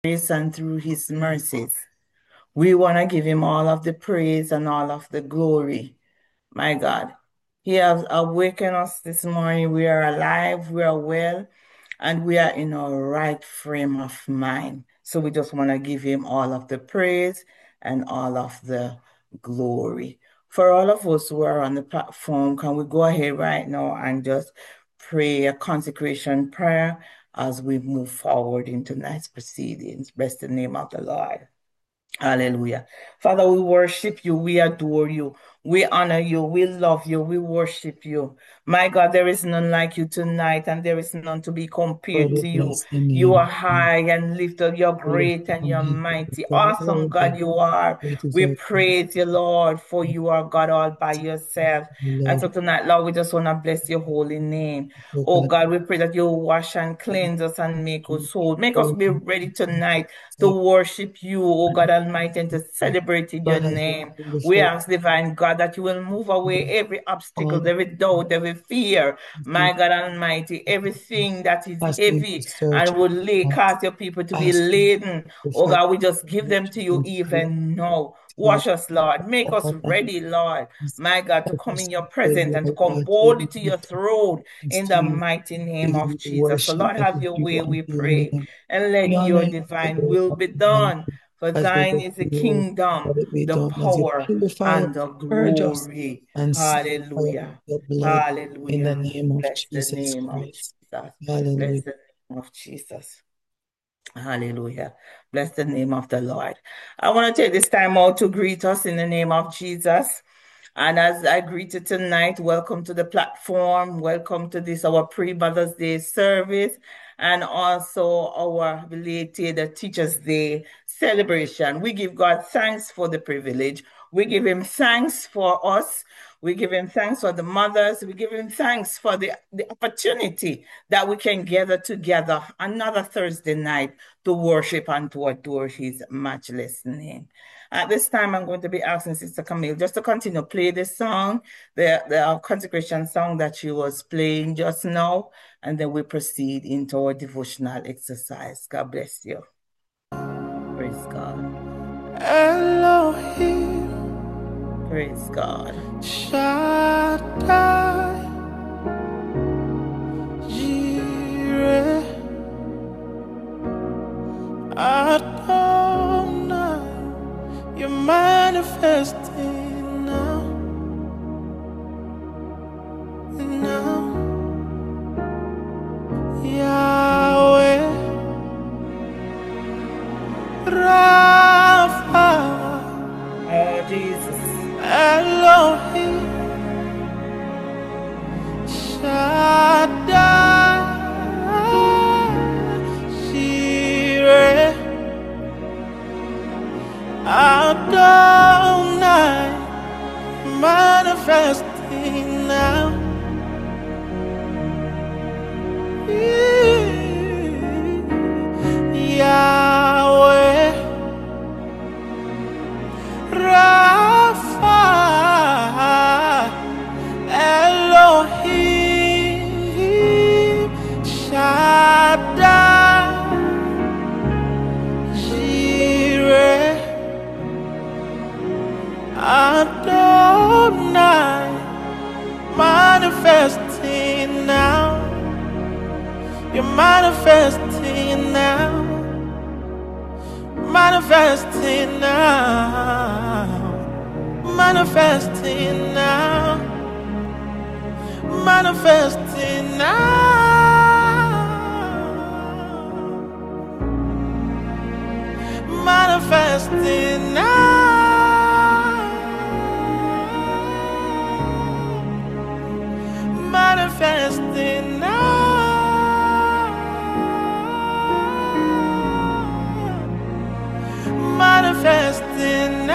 grace and through his mercies. We want to give him all of the praise and all of the glory. My God, he has awakened us this morning. We are alive, we are well, and we are in our right frame of mind. So we just want to give him all of the praise and all of the glory. For all of us who are on the platform, can we go ahead right now and just pray a consecration prayer as we move forward into tonight's proceedings? Bless the name of the Lord. Hallelujah. Father, we worship you. We adore you. We honor you. We love you. We worship you. My God, there is none like you tonight, and there is none to be Lord, compared we to you. bless the You name are of Jesus. high and lifted. You're We lift great up and our you're name, mighty. God. Awesome God, Worthy, you are. great is We our God. praise you, Lord, for you are God all by yourself. And so Lord, tonight, Lord, we just want to bless your holy name. oh Oh God, God, we pray that you wash and cleanse us and make us whole. Make us oh be God, ready tonight to worship you, oh God Almighty, and to celebrate in your God, as we name. come We before ask, divine God, that you will move away every all obstacle, every doubt, every fear, my you, God Almighty, everything that is ask you to heavy search and would lay, us, cause your people to be ask you laden. to Oh find God, we just give them to solution you in spirit, even now. God, Wash us, Lord. Make us God, and ready, Lord, my God, to help come us in your to pray, presence and to Lord come God, to boldly to your lift up throne hands in to the you, mighty to name give of you the Jesus. So, worship Lord, that have is your due way, unto we your pray, name. and We let honor your you, we divine will glorify be your name. done. For As we thine look is the to you, kingdom, let it be the done as you power, purify us, and the purge us, glory. and sanctify us with Hallelujah. your blood in the Hallelujah. name of Bless the Jesus name of Christ. Jesus. Bless Hallelujah. the name of Jesus. Hallelujah. Bless the name of the Lord. I want to take this time out to greet us in the name of Jesus. And as I greet you tonight, welcome to the platform. Welcome to this, our pre-Mother's Day service, and also our belated Teachers' Day celebration. We give God thanks for the privilege. We give him thanks for us. We give him thanks for the mothers. We give him thanks for the opportunity that we can gather together another Thursday night to worship and to adore his matchless name. At this time, I'm going to be asking Sister Camille just to continue play this song, the consecration song that she was playing just now, and then we proceed into our devotional exercise. God bless you. Praise God. Elohim Praise God. Shaddai Jireh Adonai, you're manifesting now, now. Yahweh, Rapha, Oh, Jesus. Elohim, Shaddai, Jireh, Adonai, manifesting now. Yahweh, Rapha, Elohim, Shaddai, Jireh, Adonai, manifesting now. You're manifesting now, manifesting now, manifesting now, manifesting now, manifesting now, manifesting now, manifesting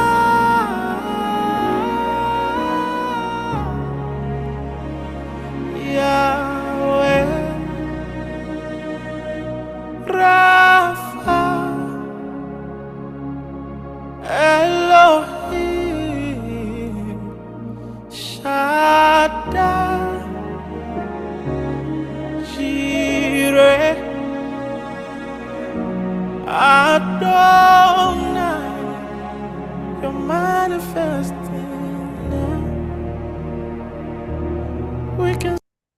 now. Yahweh, Rapha, Adonai, you're manifesting now. We can.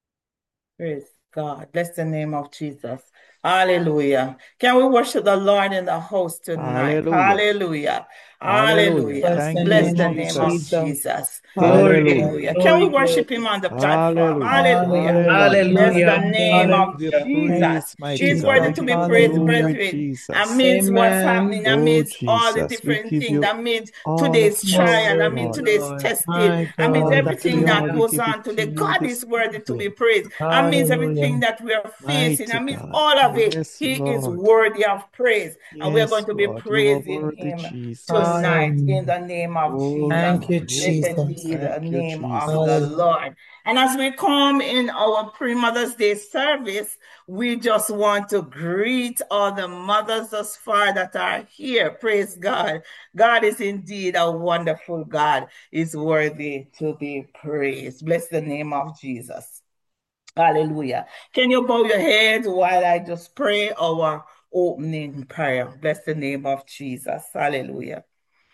Praise God. Bless the name of Jesus. Hallelujah. Can we worship the Lord in the house tonight? Hallelujah. Hallelujah. Hallelujah. Hallelujah. Bless the Thank you, Bless name the of name of Jesus. Jesus. Jesus. Glory, Hallelujah. Hallelujah. Can we glory, worship glory. him on the platform? Hallelujah. Hallelujah. Hallelujah. Bless the Hallelujah. name of Give you Hallelujah. Thank Jesus. praise, you, mighty He's God. worthy Jesus. to be praised, Glory, Hallelujah. brethren. Jesus. Amidst what's Amen. happening, Oh, amidst all the Jesus. We different give things, you amidst all the today's You are praise, trial, worthy, amidst Lord. today's Lord. testing, My amidst All God. the everything glory that we Hallelujah. goes give it on to today. you God this is worthy to be evening. praised. Amidst Hallelujah. everything that we are facing, Mighty amidst God. all of it, Yes, He is Lord. worthy of praise. And we are Yes, going to be Lord. You are praising worthy, Him Jesus. tonight in Hallelujah. the name of Oh, Jesus. Thank you, God. Oh, Blessed God. Jesus. be the Thank you, name of the Jesus. Hallelujah. Lord. And as we come in our pre-Mother's Day service, we just want to greet all the mothers thus far that are here. Praise God. God is indeed a wonderful God. Is worthy to be praised. Bless the name of Jesus. Hallelujah. Can you bow your heads while I just pray our opening prayer? Bless the name of Jesus. Hallelujah.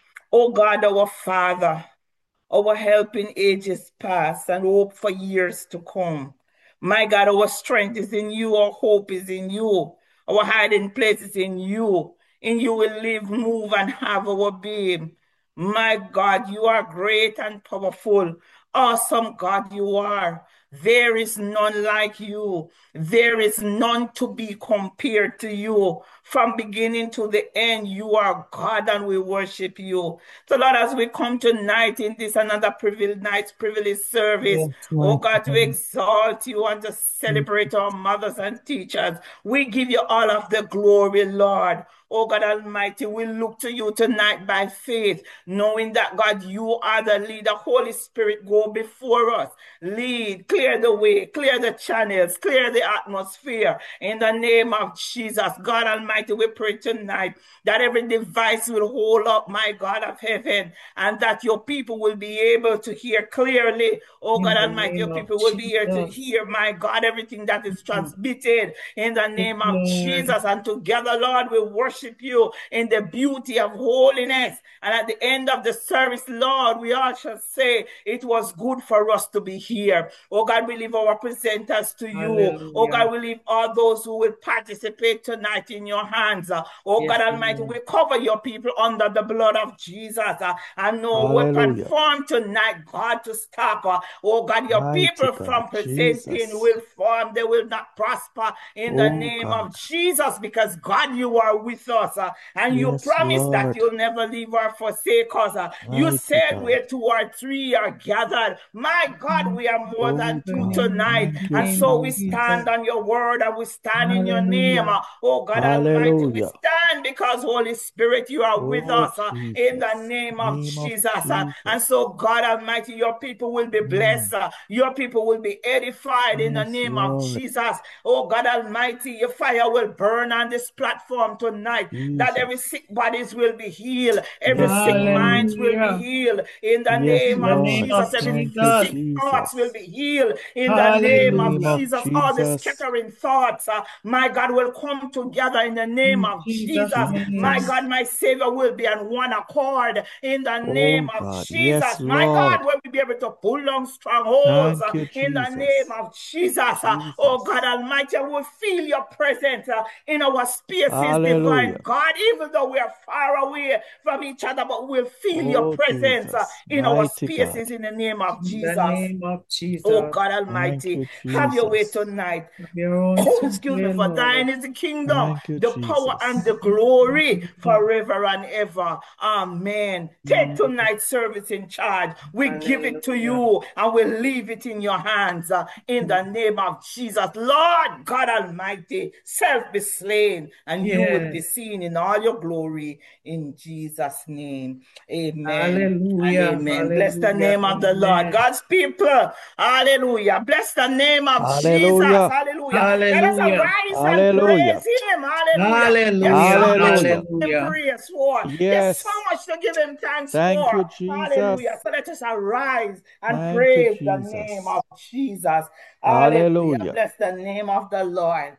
Oh God, our Father, our help in ages past and hope for years to come. My God, our strength is in you, our hope is in you, our hiding place is in you. In you we live, move, and have our being. My God, you are great and powerful. Awesome God, you are. There is none like you. There is none to be compared to you. From beginning to the end, you are God and we worship you. So, Lord, as we come tonight in this another privilege, night's privilege service, Yes, oh mighty God, to God. exalt you and to celebrate our mothers and teachers, we give you all of the glory, Lord. Oh God Almighty, we look to you tonight by faith, knowing that God, you are the leader. Holy Spirit, go before us. Lead, clear the way, clear the channels, clear the atmosphere. In the name of Jesus, God Almighty, we pray tonight that every device will hold up, my God of heaven, and that your people will be able to hear clearly. Oh In God the Almighty, name your of people will be able to Jesus. hear, my God, everything that is transmitted in the Yes, name of Lord. Jesus. And together, Lord, we worship you in the beauty of holiness. And at the end of the service, Lord, we all shall say it was good for us to be here. Oh God, we leave our presenters to you. Oh Hallelujah. God, we leave all those who will participate tonight in your hands. Oh God Yes, Almighty, Lord. we cover your people under the blood of Jesus. And no weapon Hallelujah. formed tonight, God, to stop. Oh God, your Mighty people God. from presenting Jesus. will form, they will not prosper in the Oh, name God. of Jesus, because God, you are with us. And you Yes, promise that Lord. you'll never leave or forsake us. You Mighty said God. where two or three are gathered. My God, we are more Oh, than two God. In tonight. Thank the you, And name of so we Jesus. stand Jesus. on your word and we stand in your name. Hallelujah. Oh God Almighty, we Hallelujah. stand because Holy Spirit, you are with Oh, us in the Jesus. name of Name of Jesus. And Jesus. so, God Almighty, your people will be Mm. blessed. Your people will be edified in the Yes, name of Lord. Jesus. Oh God Almighty, your fire will burn on this platform tonight, that every Jesus. sick bodies will be healed, every Yes, sick Lord. minds will be Hallelujah. healed in the Yes, In name the of name Lord. of Jesus, every Thank you, Jesus. sick thoughts will Jesus. be healed in the name of Name Hallelujah. of Jesus. All the Jesus. scattering thoughts, my God, will come together in the name In of Jesus' Jesus. My name. Jesus. God, my Savior will be on one accord in the name Oh, of God. Yes, Jesus. My God, Lord. will we be able to pull down strongholds Thank you, in the name Jesus. of Jesus. Oh God Jesus. Almighty, we will feel your presence in our spaces, divine Hallelujah. God, even though we are far away from each other, but we'll feel your Oh, presence Jesus. in our Mighty God. spaces in the name of In the Jesus. name of Oh Jesus. God Thank Almighty, you, have your way Jesus. tonight. Have your own Oh, sweet excuse me, way, for Lord. thine is the kingdom, Thank you, the power and Jesus. the glory Hallelujah. forever and ever. Amen. Take Mm. tonight's service in charge. We give it to Hallelujah. you and we leave it in your hands in the name of Jesus. Lord God Almighty, self be slain and you will be Yes. seen in all your glory in Jesus' name. Amen and Hallelujah. amen. Bless the Hallelujah. name of the Lord. Amen. God's people, hallelujah. Bless the name of Jesus, Hallelujah. hallelujah. Let us Hallelujah. arise and Hallelujah. praise him, hallelujah. There's so Hallelujah. much to Hallelujah. give him Hallelujah. praise for, there's so Yes. much to give him thanks Thank for, you, Jesus. hallelujah. So let us arise and Thank you, praise the name Jesus. of Jesus, hallelujah. Hallelujah. Bless the name of the Lord.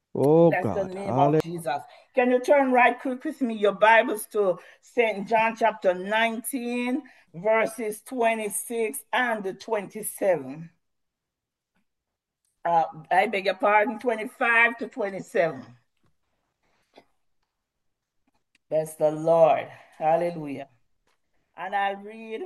Oh Bless the God. name of Jesus. Can you turn right quick with me your Bibles to St. John chapter 19, verses 26 and 27? I beg your pardon, 25 to 27. Bless the Lord. Hallelujah. And I read,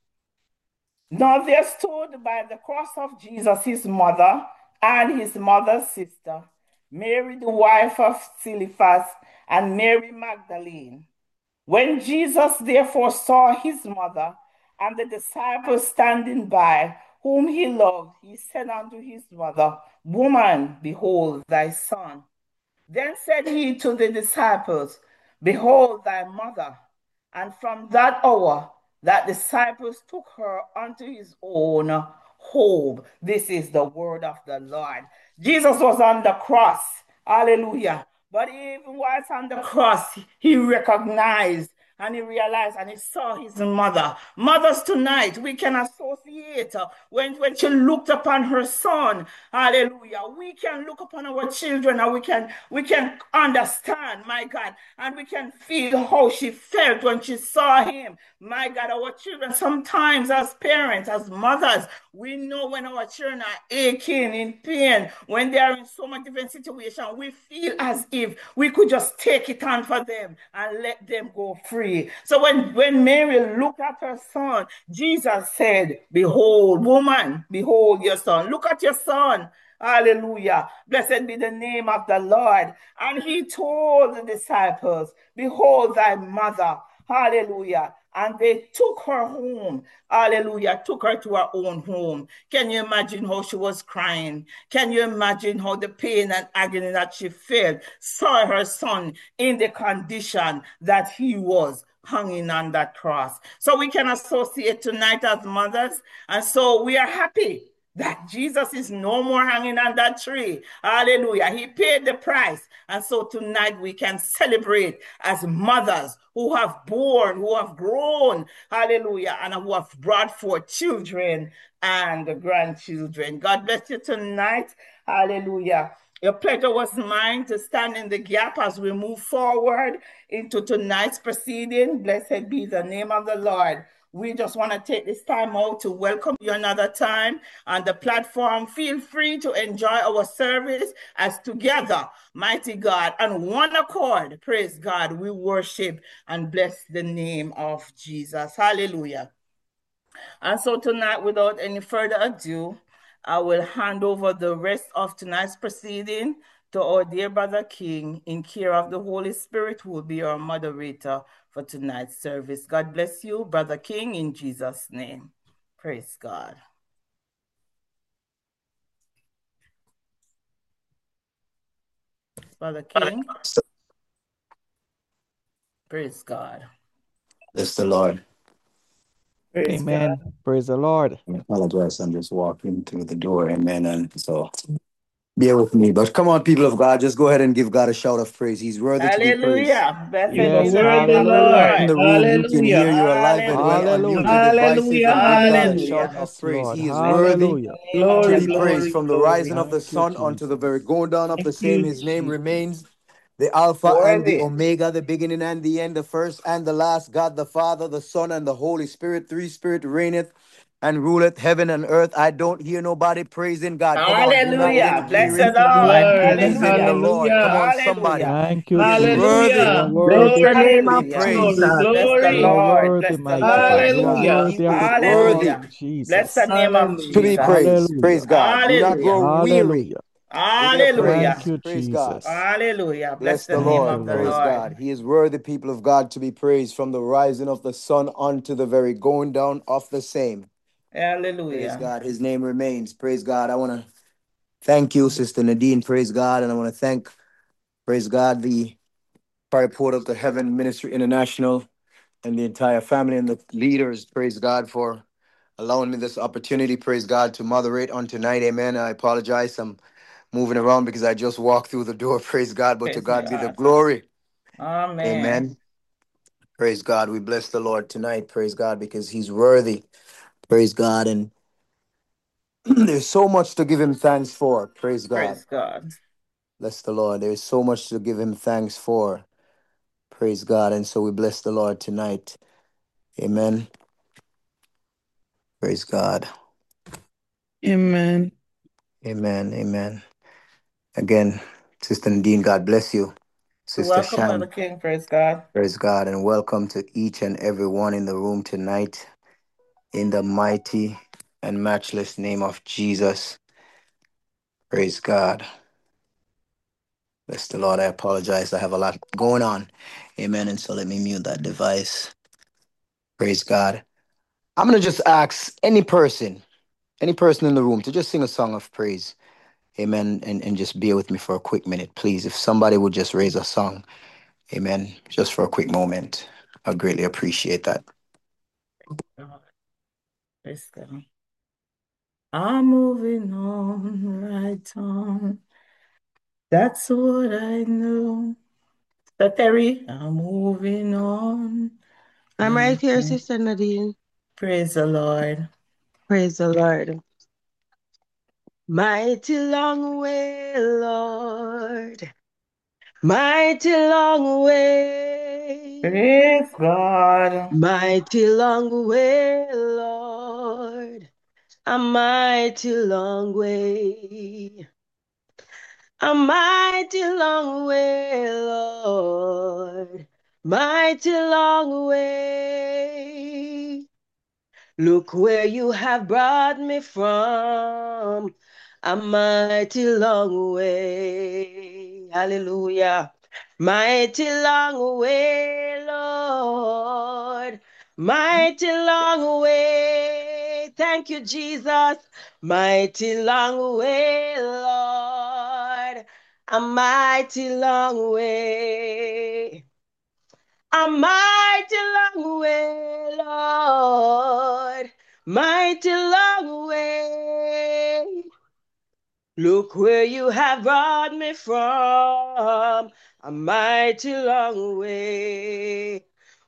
now there stood by the cross of Jesus his mother and his mother's sister, Mary the wife of Cleophas, and Mary Magdalene. When Jesus therefore saw his mother and the disciples standing by, whom he loved, he said unto his mother, Woman, behold thy son. Then said he to the disciples, Behold thy mother. And from that hour, that disciples took her unto his own home. This is the word of the Lord. Jesus was on the cross. Hallelujah. But even whilst on the cross, he recognized and he realized and he saw his mother. Mothers tonight, we can associate when she looked upon her son. Hallelujah. We can look upon our children and we can understand, my God, and we can feel how she felt when she saw him. My God, our children, sometimes as parents, as mothers, we know when our children are aching, in pain, when they are in so much different situation, we feel as if we could just take it on for them and let them go free. So when Mary looked at her son, Jesus said, Behold, woman, behold your son. Look at your son. Hallelujah. Blessed be the name of the Lord. And he told the disciples, Behold thy mother. Hallelujah. And they took her home. Hallelujah. Took her to her own home. Can you imagine how she was crying? Can you imagine how the pain and agony that she felt, saw her son in the condition that he was hanging on that cross? So we can associate tonight as mothers. And so we are happy that Jesus is no more hanging on that tree. Hallelujah. He paid the price. And so tonight we can celebrate as mothers who have born, who have grown, hallelujah, and who have brought forth children and grandchildren. God bless you tonight. Hallelujah. Your pleasure was mine to stand in the gap as we move forward into tonight's proceeding. Blessed be the name of the Lord. We just want to take this time out to welcome you another time on the platform. Feel free to enjoy our service as together, mighty God, on one accord, praise God, we worship and bless the name of Jesus. Hallelujah. And so tonight, without any further ado, I will hand over the rest of tonight's proceeding to our dear Brother King in care of the Holy Spirit, who will be our moderator for tonight's service. God bless you, Brother King, in Jesus' name. Praise God. Brother King. Praise God. Bless the Lord. Praise Amen. God. Praise the Lord. I apologize. I'm just walking through the door. Amen. And so bear with me. But come on, people of God, just go ahead and give God a shout of praise. He's worthy to be praised. Hallelujah. Blessed You be are Yes, the name worthy, of the hallelujah. In Lord. Lord. the room, you can Hallelujah. hear you are alive and well. Hallelujah. Unmute Hallelujah. your devices Hallelujah. and give God a Hallelujah. shout Hallelujah. of Yes, praise. Lord. He is worthy Hallelujah. to Glory, be Hallelujah. praised glory, from the glory. rising of the Thank you, sun unto the very Jesus. going down of Thank the same. you, His name Jesus. remains the Alpha and the Worthy. Omega, the beginning and the end, the first and the last. God the Father, the Son, and the Holy Spirit. Three Spirit reigneth and ruleth heaven and earth. I don't hear nobody praising God. Come on, do not get Hallelujah. Bless the weary This is Lord. and word. please in the Hallelujah. Lord. Come Hallelujah. on, somebody. Hallelujah. Thank you, He is Jesus. You worthy are Hallelujah. Bless worthy. the name to be of Hallelujah. praised. Jesus. Bless the You Glory. are Lord. worthy, Bless the mighty God. Lord. You are Hallelujah. He worthy of is it worthy all, Hallelujah. Bless the Jesus. name of to be Hallelujah. Jesus. praised. Hallelujah. Praise God. Do not Hallelujah. grow weary Hallelujah. in your Hallelujah. Thank praise. you, Praise God. Jesus. Hallelujah. Bless Bless the the name Thank you, of Lord. the Praise Lord. Lord. God. He is worthy, people of God, to be praised from the rising of the sun unto the very going down of the same. Praise Hallelujah. God. His name remains. Praise God. I want to thank you, Sister Nadine. Praise God. And I want to thank, praise God, the Fire Port of the Heaven Ministry International and the entire family and the leaders. Praise God for allowing me this opportunity. Praise God to moderate on tonight. Amen. I apologize. I'm moving around because I just walked through the door. Praise God. But to Praise God be the God. glory. Amen. Amen. Praise God. We bless the Lord tonight. Praise God because he's worthy. Praise God. And there's so much to give him thanks for. Praise God. Praise God. Bless the Lord. There is so much to give him thanks for. Praise God. And so we bless the Lord tonight. Amen. Praise God. Amen. Amen. Amen. Again, Sister Nadine, God bless you. You're Sister welcome, Brother Shan, King. Praise God. praise God. And welcome to each and every one in the room tonight. In the mighty and matchless name of Jesus. Praise God. Bless the Lord. I apologize. I have a lot going on. Amen. And so let me mute that device. Praise God. I'm going to just ask any person in the room to just sing a song of praise. Amen. And just bear with me for a quick minute, please. If somebody would just raise a song. Amen. Just for a quick moment. I greatly appreciate that. God. Praise God. I'm moving on, right on. That's what I know. So Terry, I'm moving on. I'm right here, Sister Nadine. Praise the Lord. Praise the Lord. Mighty long way, Lord. Mighty long way. Praise God. Mighty long way, Lord. A mighty long way. A mighty long way, Lord. Mighty long way. Look where you have brought me from, a mighty long way. Hallelujah. Mighty long way, Lord. Mighty long way. Thank you, Jesus. Mighty long way, Lord. A mighty long way. A mighty long way, Lord. Mighty long way. Look where you have brought me from. A mighty long way.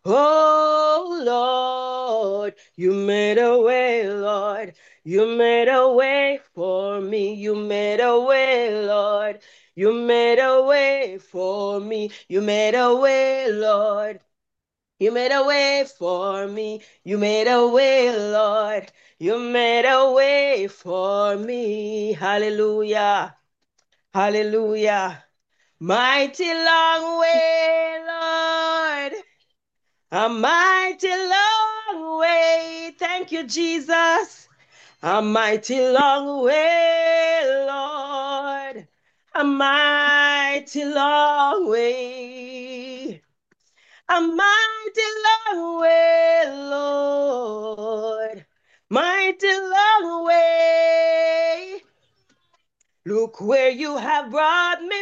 Oh, Lord, you made a way, Lord. You made a way for me. You made a way, Lord. You made a way for me. You made a way, Lord. You made a way for me. You made a way, Lord. You made a way for me. Hallelujah. Hallelujah. Mighty long way, Lord. A mighty long way. Thank you, Jesus. A mighty long way, Lord. A mighty long way. A mighty long way, Lord. Mighty long way. Look where you have brought me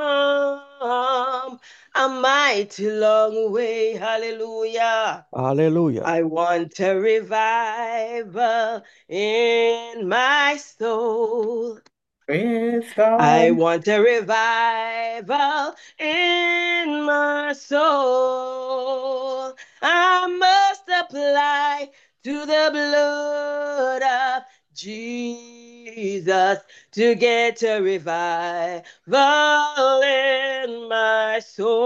from. A mighty long way. Hallelujah. Hallelujah. I want a revival in my soul. Praise I God. want a revival in my soul. I must apply to the blood of Jesus to get a revival in my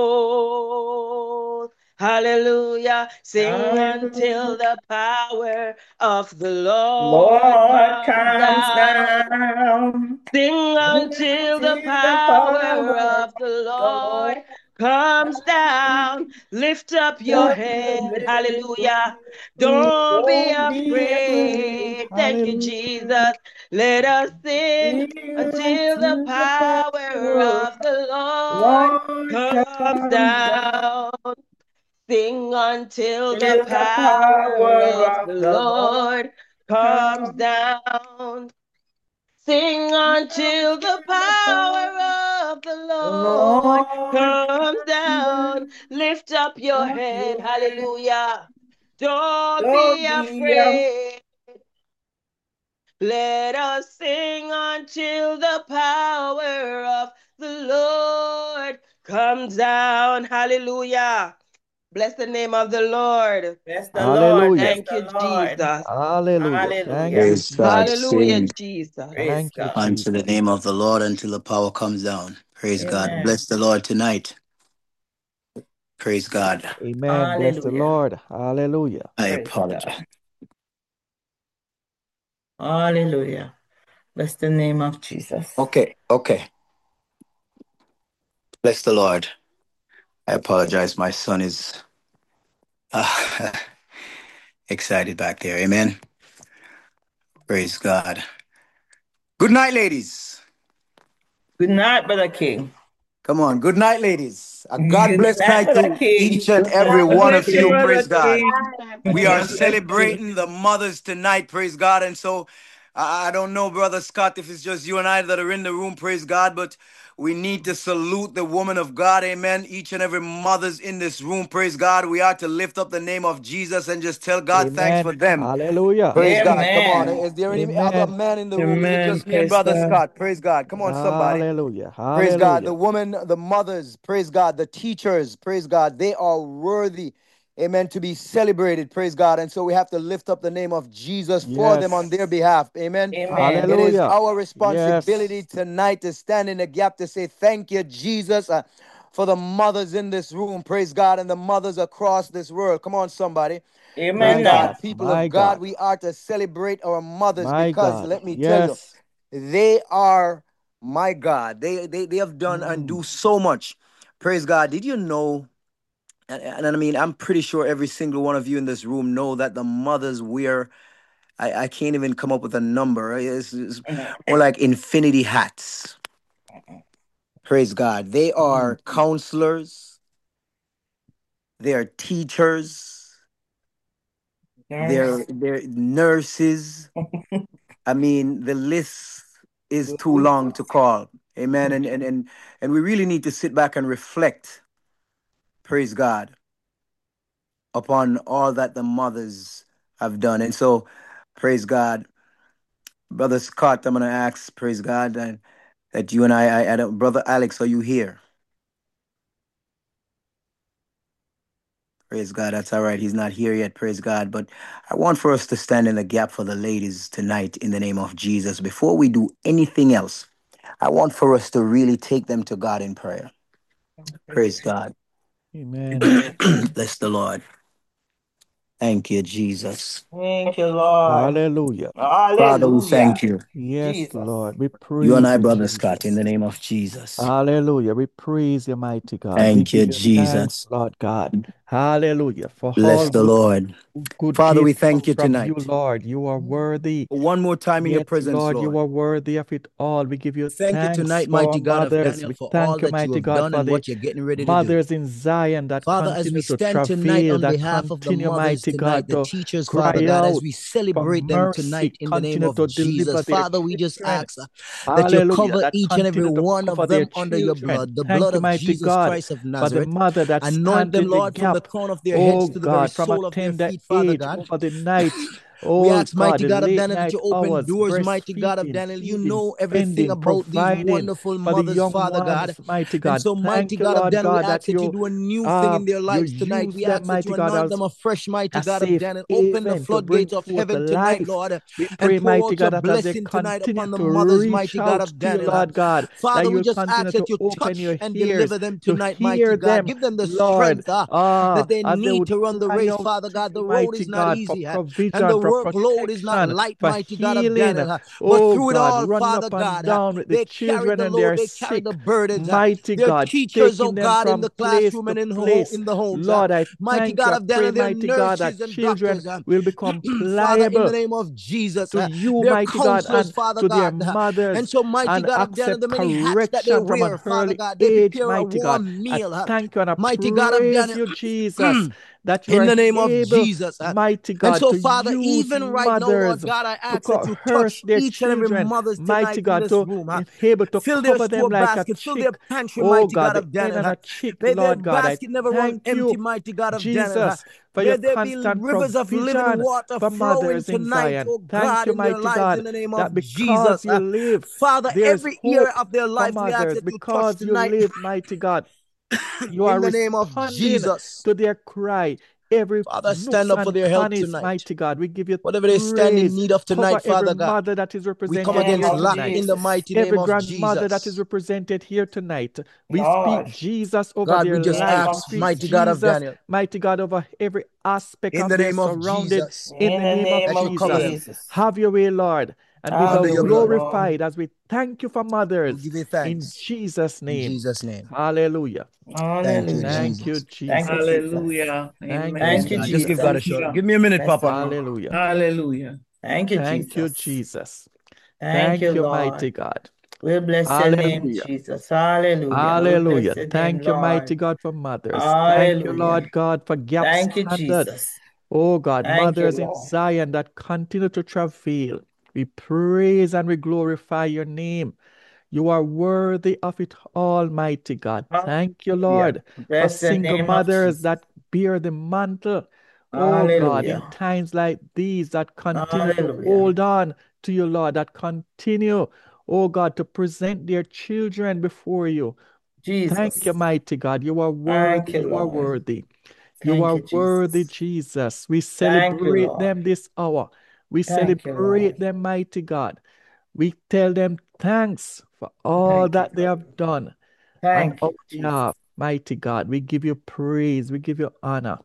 soul. Hallelujah. Sing until Hallelujah. the power of the Lord Lord comes comes down. down. Sing until the Until the power power of the the Lord Lord comes comes down. Lift up your up your head. head. Hallelujah. Don't be Don't be afraid. afraid. Thank you, Hallelujah. Jesus. Let us sing Sing until the until the power power of the Lord Lord comes comes down. down. Sing until the Till the power power of of the the Lord Lord comes comes down. Sing until the until the power power of the the Lord Lord comes comes down. down. Lift up your Up head. your head. Hallelujah. Don't be Don't be afraid. afraid. Let us sing until the power of the Lord comes down. Hallelujah. Bless the name of the Lord. Bless the Lord. Hallelujah. Bless Thank the you, Lord. Jesus. Hallelujah. Thank Hallelujah. you, Praise God. Jesus. Hallelujah, Sing Jesus. Praise Thank you, God. unto the Jesus. name of the Lord until the power comes down. Praise God. Amen. Bless the Lord tonight. Praise God. Amen. Bless the Hallelujah. Lord. Hallelujah. I Praise apologize. God. Hallelujah. Bless the name of Jesus. Okay. Bless the Lord. I apologize. My son is excited back there. Amen. Praise God. Good night, ladies. Good night, Brother King. Come on. Good night, ladies. A God Good bless night, night Brother to King. each and Good every night, God one Brother bless of you, you. King. Brother Praise God. King. We are God bless you. celebrating the mothers tonight. Praise God. And so I don't know, Brother Scott, if it's just you and I that are in the room. Praise God. But we need to salute the woman of God. Amen. Each and every mother's in this room. Praise God. We are to lift up the name of Jesus and just tell God thanks Amen. for them. Hallelujah. Praise God. Come on. Amen. Is there any other Amen. man in the room? Is it Amen. just me and Praise Brother God. Scott? Praise God. Come on, somebody. Hallelujah. Praise God. The Hallelujah. women, the mothers, praise God. The teachers, praise God. They are worthy, amen, to be celebrated, praise God. And so we have to lift up the name of Jesus for them on Yes. their behalf, amen. Amen. It is Hallelujah. our responsibility Yes. tonight to stand in the gap to say thank you, Jesus, for the mothers in this room, praise God, and the mothers across this world. Come on, somebody. Praise Amen My God, now. God. people My of God, God. we are to celebrate our mothers My because God. let me tell you, Yes. they are my God. They have done and Mm. do so much. Praise God. Did you know? And I mean, I'm pretty sure every single one of you in this room know that the mothers wear. I can't even come up with a number. It's more like infinity hats. Praise God. They Mm. are counselors. They are teachers. Nurse. They're nurses. I mean, the list is too long to call. Amen. And we really need to sit back and reflect, praise God, upon all that the mothers have done. And so, praise God, Brother Scott, I'm gonna ask, praise God, that you and I don't, Brother Alex, are you here? Praise God, that's all right. He's not here yet, praise God. But I want for us to stand in the gap for the ladies tonight in the name of Jesus. Before we do anything else, I want for us to really take them to God in prayer. Praise God. Amen. Bless the Lord. Thank you, Jesus. Thank you, Lord. Hallelujah. Father, we Hallelujah. thank you. Yes, Jesus. Lord. We You and praise I, you, Brother Scott, in Jesus. the name of Jesus. Hallelujah. We praise you, mighty God. We Thank you, give you thanks, Jesus. Lord God. Hallelujah. For Bless all the Lord. good Father, we gift come thank you from you, tonight. Lord. You are worthy. One more time in your Yes, presence, Lord, you Lord. are worthy of it all. We give you Thank you thanks tonight, for our mighty God of mothers. Daniel, We for all thank you, that you mighty have God, done for and the what you're getting ready to do. mothers in Zion that Father, as we continue to stand tonight travail, on that behalf of the continue, mothers mighty tonight, God, the to teachers, Father cry God, as out we for celebrate them mercy, tonight in the name continue of to deliver Jesus, their Father, we just children. ask that you Hallelujah. cover That each and every continue to one cover of their them under your children. blood, the Thank blood you, of mighty Jesus God, Christ of for the Nazareth. mother that Anoint stands them, in the Lord, from the gap. crown of their heads Oh to the very God, from a sole of their tender feet, Father age God. over the night. We Oh ask, God, mighty the God of late Daniel, that night you open hours, doors, mighty God of breastfeeding, Daniel. You feeding, know everything fending, about these providing wonderful for the mothers, young Father God. ones, mighty And God. so, mighty Thank you, God of Lord Daniel, we God, ask that that you do a new thing in their you lives tonight. use We them, ask that you mighty God, anoint as them afresh, mighty a God of safe Daniel. Open the haven to bring floodgates of forth heaven tonight, life. Lord, We and pray, pour mighty out your God, that as they blessing tonight continue upon the to mothers, reach mighty God out of to you, Daniel. Lord God, that Father, we you'll just continue ask that to you open touch your and ears deliver them to tonight, mighty hear God. them, Give them the Lord, strength that they as they need would to run the cry race, out Father to God. you, The road mighty is not God, for easy, and provision, the for workload is not protection, light, for mighty God of healing. Daniel. But Oh through it God, all, running Father up and God, down with the they carry children the and they load, are they carry the sick. burdens. Mighty They're God, teachers, oh taking them God, in from the place classroom to and place. in the homes. Lord, I Mighty thank you. God I of pray, Daniel, they're mighty God, that nurses and children doctors. will become Father, in the pliable name of Jesus, to you, they're mighty God, counselors, and Father to their God. And mothers, so, mighty and God of Daniel, accept the many hats that they correction from wear, an Father early God, they age, prepare a mighty God. warm I meal. thank you and I Mighty God of praise Daniel. you, Jesus, that you In are the name of able, Jesus. mighty And God, so, to Father, use even right now, Lord mothers God, I to ask that you coerce touch their each and every children, mothers mighty tonight in God, this to room. be able to Fill their cover them store like a basket, fill their chick. pantry, Oh mighty God, God the of hen Daniel. and a chick, May their Lord God. I basket never run thank empty, you, mighty God of Daniel. Jesus, for May your there be constant rivers of living provision water for flowing mothers in tonight, Zion. oh Thank God, you, in their mighty lives in God, the name that of because Jesus. you live, Father, there's every area hope of their for lives, we ask mothers. that you touch Because you tonight live, mighty God, you in are the name of responding Jesus. to their cry every Father, nooks stand up for and their health crannies, tonight. mighty God. We give you Whatever they stand in praise. need of Cover tonight, every Father God, mother that is we represented come Name against here of lack tonight. in the Jesus. mighty Every name of grandmother that is Jesus. represented here tonight. We Lord. speak Jesus over God, we their just life. Name We of ask, speak mighty Jesus. God of Jesus, Daniel, mighty God, over every aspect in of the their name of surrounded. Jesus, In In the the name of name that you of cover Jesus. them Jesus. Have your way, Lord, and be Have thou under your your way, blood. Lord. glorified as we thank you for We mothers. give you In thanks Jesus' in name. Jesus' name. Hallelujah. Thank you, Hallelujah. Thank you, Jesus. Thank you, Jesus. Jesus. Hallelujah. Thank Amen. you, Thank you, God, just give Jesus. God a Jesus. shout. Give me a minute, Bless Papa. the Lord. Hallelujah. Hallelujah. Thank you, Thank you, Jesus. Jesus. Thank you, Thank you, Lord. mighty God. We bless your name, Hallelujah. Jesus. Hallelujah. We Hallelujah. bless your name, Thank you, mighty Lord. God, for mothers. Thank you, Hallelujah. Lord God, for gap Thank you, standard. Jesus. Oh God, Thank you, mothers in Lord. Zion that continue to travail. We praise and we glorify your name. You are worthy of it, Almighty God. Thank you, Hallelujah. Lord, for Bless the single name of mothers Jesus. that bear the mantle. Oh God, in Hallelujah. times like these, that continue to Hallelujah. hold on to you, Lord, that continue, oh God, to present their children before you. Thank Jesus. you, mighty God. You are Thank worthy. you, You are Lord. worthy. You Thank are you, worthy, Jesus. Jesus. We Thank you, celebrate Lord. them this hour. We Thank you, Lord. celebrate them, mighty God. We tell them thanks for all Thank you, that they God. have done on Thank our you, Jesus. behalf, mighty God. We give you praise. We give you honor.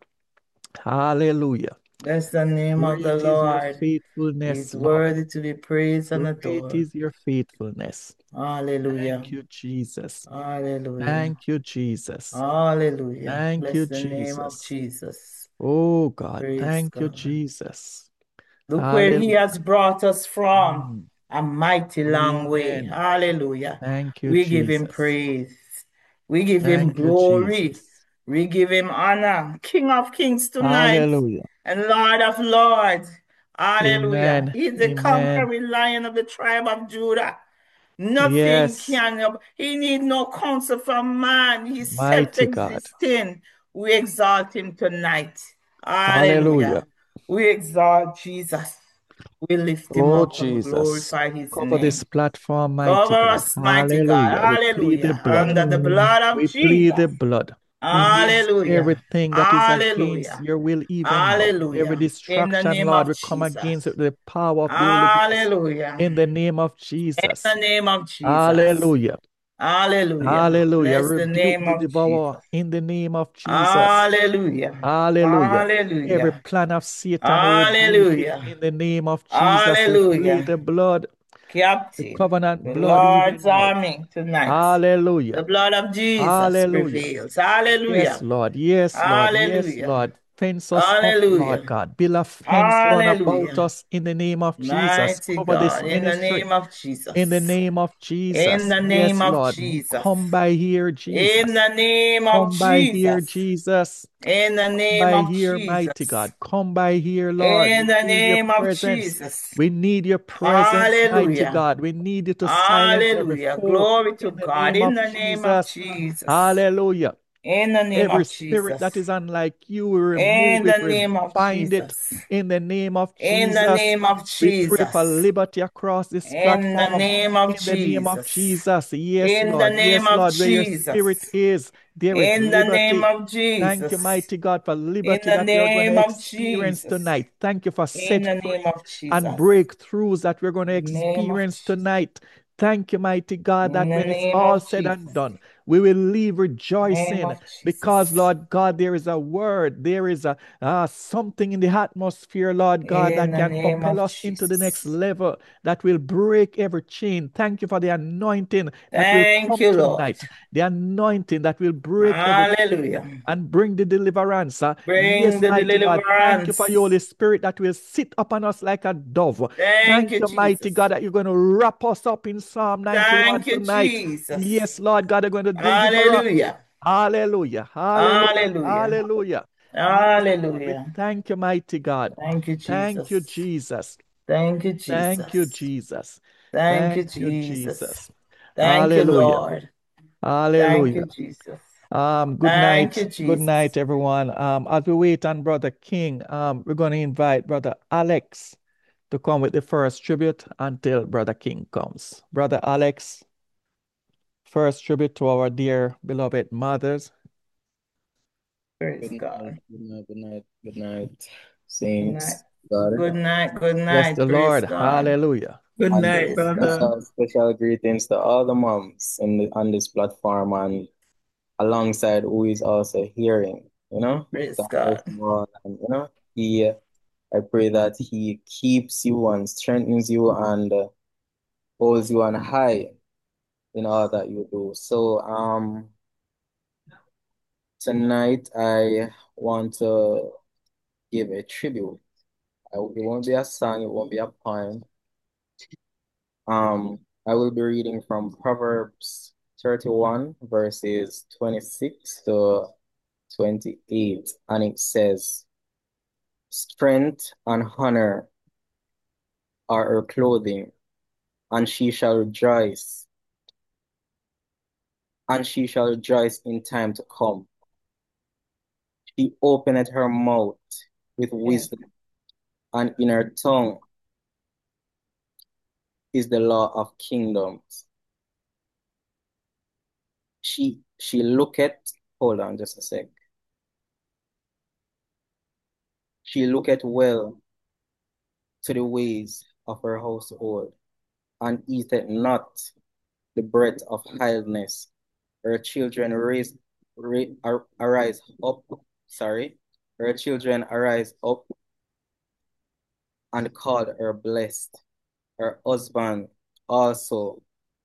Hallelujah. Bless the name of the Great is your Lord. faithfulness, He's Lord. worthy to be praised and Great adored. is your faithfulness. Hallelujah. Thank you, Jesus. Hallelujah. Thank you, Jesus. Hallelujah. Thank Bless you, the name of Jesus. Jesus. Oh God, Praise thank you, God. Jesus. Look where He Hallelujah. has brought us from. A mighty long way. Amen. Hallelujah. Thank you, We give Him Jesus. praise. We give Him Thank you, glory. Jesus. We give Him honor. King of kings tonight Hallelujah. and Lord of lords. Hallelujah. Amen. He's the Amen. conquering lion of the tribe of Judah. Nothing Yes, can, He need no counsel from man. He's mighty God. self-existing. We exalt Him tonight. Hallelujah. Hallelujah. We exalt Jesus. We lift Him Oh, up and Jesus. glorify His Cover this name. platform, mighty Cover God. us, mighty God. Hallelujah. We plead the Hallelujah. blood. Under the blood of We plead the Jesus. blood. Against Hallelujah. everything that is against Hallelujah. your will even now. Every Hallelujah. In the distraction, name Lord, of we come against Jesus. it with the power of the Holy Ghost. Hallelujah. In the name of In Jesus. the name of Jesus. Hallelujah. Hallelujah. Hallelujah. Bless the Rebuke name the of devourer Jesus. in the name of Jesus. Hallelujah. Hallelujah. Every Hallelujah. plan of Satan, we rebuke it Hallelujah. in the name of Jesus. We plead Hallelujah. the blood, the Captain, covenant the blood Lord's even now. army tonight. Hallelujah. The blood of Jesus Hallelujah. prevails. Yes, Hallelujah. Lord. Yes, Lord. Yes, Hallelujah. Lord. Fence us up, Lord Hallelujah. God. Build a fence round about Hallelujah. us in the name of Jesus. Mighty Cover this God, in the ministry name of Jesus. in the name of Jesus. In the Yes, name of Lord. Jesus. Come by here, In Jesus. the name of Come by here, Jesus. Jesus. In the Come name by of here, mighty Jesus. God. Come by here, Lord. In We the need your name of presence. Jesus. We need your presence, mighty Hallelujah. God. We need you to silence every Hallelujah. foe Glory to in the God. name In of the name of Jesus. Jesus. Hallelujah. In the name Every of spirit that Jesus. is unlike you, we remove In it, the we name of bind it Jesus. in the name of In the Jesus. name of We pray for Jesus. liberty across this In the platform. name of In the name of Jesus. Jesus. Yes, In the Lord. name Yes, of Lord. Where your spirit Jesus. is, there is In the name liberty. of Thank you, Jesus. mighty God, for In liberty the that we are going to name of experience Jesus. tonight. Thank you for In set the name free of and Jesus. breakthroughs that we're going to In the name of experience Jesus. tonight. Thank you, mighty God, In that the when it's name all of said and Jesus. done, we will leave Name rejoicing of because, Jesus. Lord God, there is a word, there is a something in the atmosphere, Lord God, In that the can name propel of us into the next Jesus. level, that will break every chain. Thank you for the anointing that will Thank come you, Lord. tonight, the anointing that will break every chain Hallelujah. and bring the deliverance. Bring Yes, the mighty God, thank you for your deliverance. Holy Spirit that will sit upon us like a dove. Thank Thank you, you, mighty Jesus. God, that you're going to wrap us up in Psalm 91 Thank you, tonight. Jesus. Yes, Lord God, you're going to deliver us. Hallelujah. Hallelujah. Hallelujah. Hallelujah. Hallelujah. We Hallelujah. thank you, mighty God. Thank you, Thank you, Jesus. Jesus. Thank you, Thank you, Jesus. Jesus. Thank you, Thank you, Jesus. Jesus. Thank you, Hallelujah. Lord. Thank Hallelujah. you, Jesus. Good Thank you, night. Good Jesus. night, everyone. As we wait on Brother King, we're going to invite Brother Alex to come with the first tribute until Brother King comes. Brother Alex, first tribute to our dear beloved mothers. Praise Good night, God. good night, good night, good night, Good night. saints. God. Good night. Good Bless the night. Praise Lord. God. Hallelujah. Good And night, brother. special greetings to all the moms on this platform and alongside who is also hearing, Praise God bless God. you all. And, I pray that He keeps you and strengthens you and holds you on high in all that you do. So, tonight I want to give a tribute. It won't be a song, it won't be a poem. I will be reading from Proverbs 31, verses 26 to 28, and it says, Strength and honor are her clothing, and she shall rejoice in time to come. She openeth her mouth with Yes. wisdom, and in her tongue is the law of kingdoms. She looketh, hold on just a sec. She looketh well to the ways of her household, and eateth not the bread of idleness. Her children arise up, sorry, her children arise up and call her blessed. Her husband also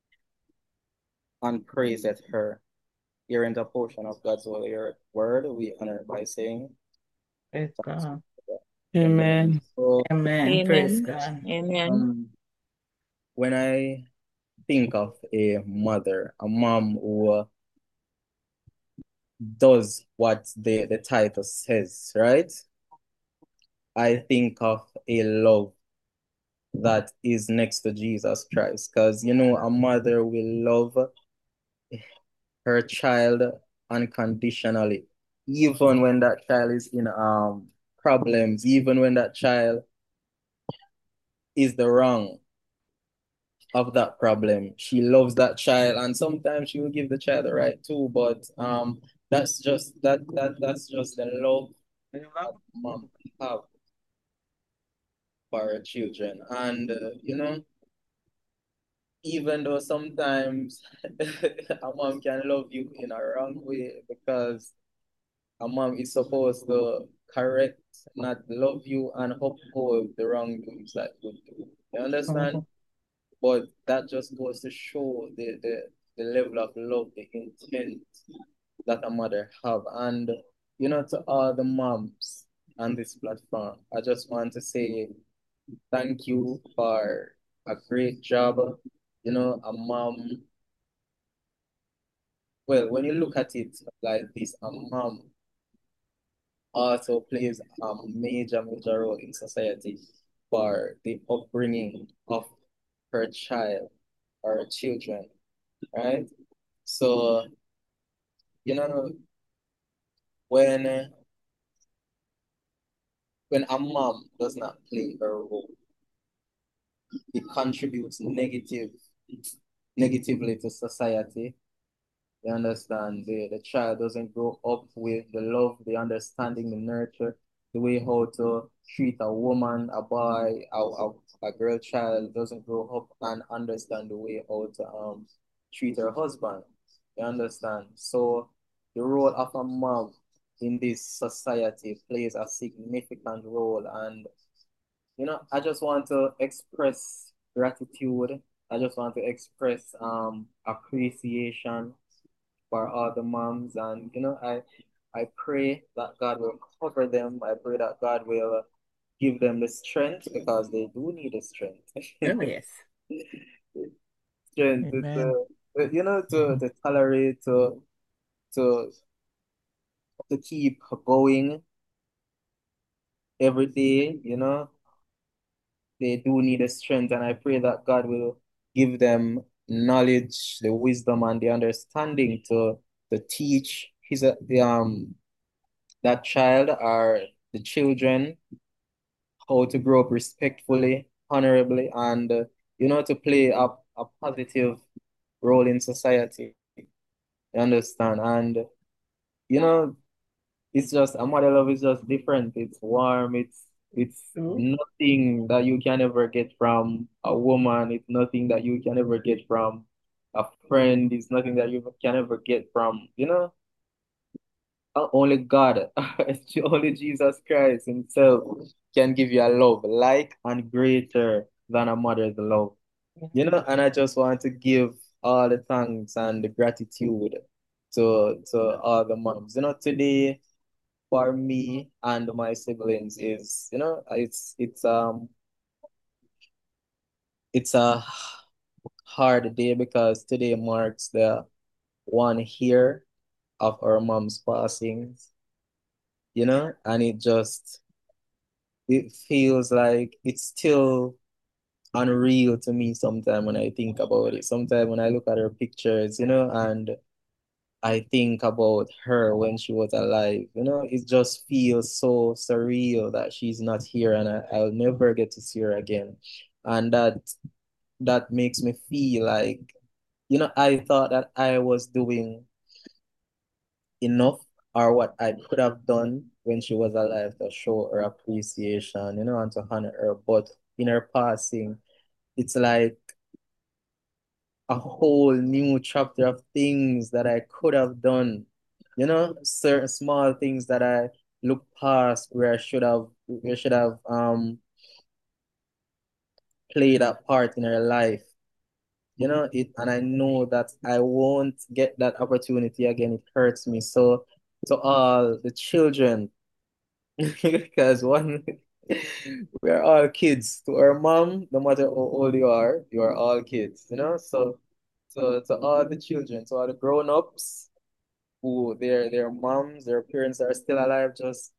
and praiseth her. Here in the portion of God's holy word, we honor by saying, Praise God. Amen. Amen. So, Amen. Praise Amen. God. Amen. um, when I think of a mother, a mom who does what the title says, right? I think of a love that is next to Jesus Christ. Because, a mother will love her child unconditionally, even when that child is in problems, even when that child is the wrong of that problem. She loves that child, and sometimes she will give the child the right too, but that's just the love that mom have for her children. And even though sometimes a mom can love you in a wrong way because a mom is supposed to correct, not love you and uphold the wrongdoings that you do. You understand? Mhm. But that just goes to show the level of love, the intent that a mother have. And to all the moms on this platform, I just want to say thank you for a great job. A mom, well, when you look at it like this, a mom also plays a major role in society for the upbringing of her child or children, right? So, you know, when when a mom does not play her role, it contributes negatively to society. You understand? The child doesn't grow up with the love, the understanding, the nurture, the way how to treat a woman, a boy, a girl child doesn't grow up and understand the way how to treat her husband. You understand? So the role of a mom in this society plays a significant role. And I just want to express gratitude. I just want to express appreciation for all the moms, and I pray that God will cover them. I pray that God will give them the strength because they do need the strength. Oh, yes. Strength Amen. to tolerate, to keep going every day. They do need the strength, and I pray that God will give them knowledge, the wisdom, and the understanding to teach that child or the children how to grow up respectfully, honorably, and to play a positive role in society. You understand? And you know, it's just a mother love is just different. It's warm. It's True. nothing that you can ever get from a woman. It's nothing that you can ever get from a friend. It's nothing that you can ever get from, only God, only Jesus Christ Himself can give you a love like and greater than a mother's love. And I just want to give all the thanks and the gratitude to all the moms. Today for me and my siblings is, it's a hard day because today marks the 1 year of our mom's passing, and it feels like it's still unreal to me sometimes when I think about it. Sometimes when I look at her pictures, and I think about her when she was alive, it just feels so surreal that she's not here and I'll never get to see her again. And that makes me feel like, I thought that I was doing enough or what I could have done when she was alive to show her appreciation, and to honor her. But in her passing, it's like a whole new chapter of things that I could have done. Certain small things that I look past where I should have played a part in her life. And I know that I won't get that opportunity again. It hurts me. So to all the children, because we're all kids. To our mom, no matter how old you are all kids. So to all the children, to all the grown-ups who their moms, their parents are still alive, just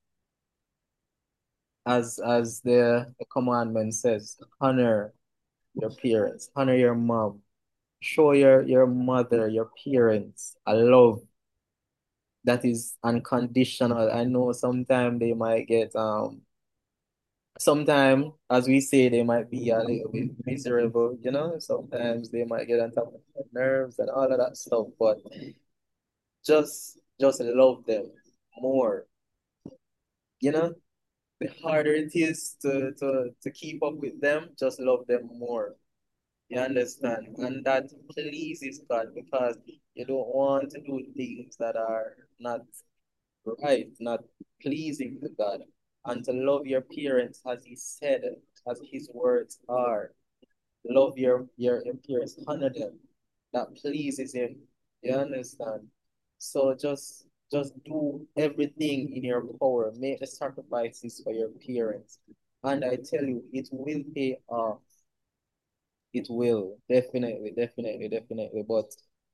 as the commandment says, honor your parents, honor your mom, show your mother, your parents a love that is unconditional. I know sometimes they might get sometimes, as we say, they might be a little bit miserable. Sometimes they might get on top of their nerves and all of that stuff, but just love them more. You know, the harder it is to keep up with them, just love them more. You understand? And that pleases God because you don't want to do things that are not right, not pleasing to God. And to love your parents as He said, as His words are. Love your parents, honor them. That pleases Him. You understand? So just do everything in your power. Make the sacrifices for your parents. And I tell you, it will pay off. It will. Definitely, definitely, definitely. But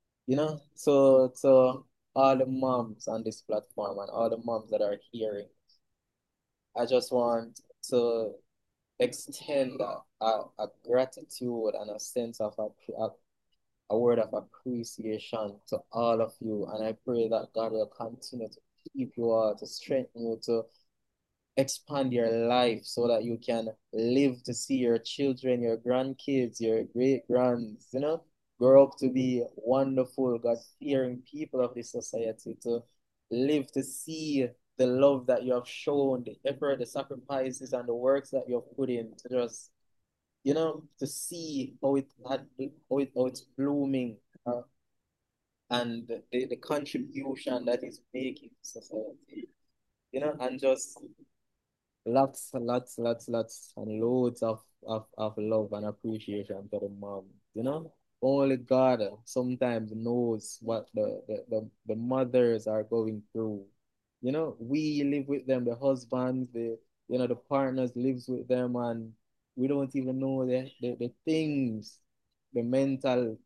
so all the moms on this platform and all the moms that are hearing, I just want to extend a gratitude and a sense of a word of appreciation to all of you. And I pray that God will continue to keep you all, to strengthen you, to expand your life so that you can live to see your children, your grandkids, your great grands, grow up to be wonderful, God-fearing people of this society, to live to see the love that you have shown, the effort, the sacrifices, and the works that you have put in to just, to see how it's blooming, and the contribution that is making to society, and just lots, and loads of love and appreciation to the mom. Only God sometimes knows what the mothers are going through. We live with them, the husbands, the partners lives with them, and we don't even know the things, the mental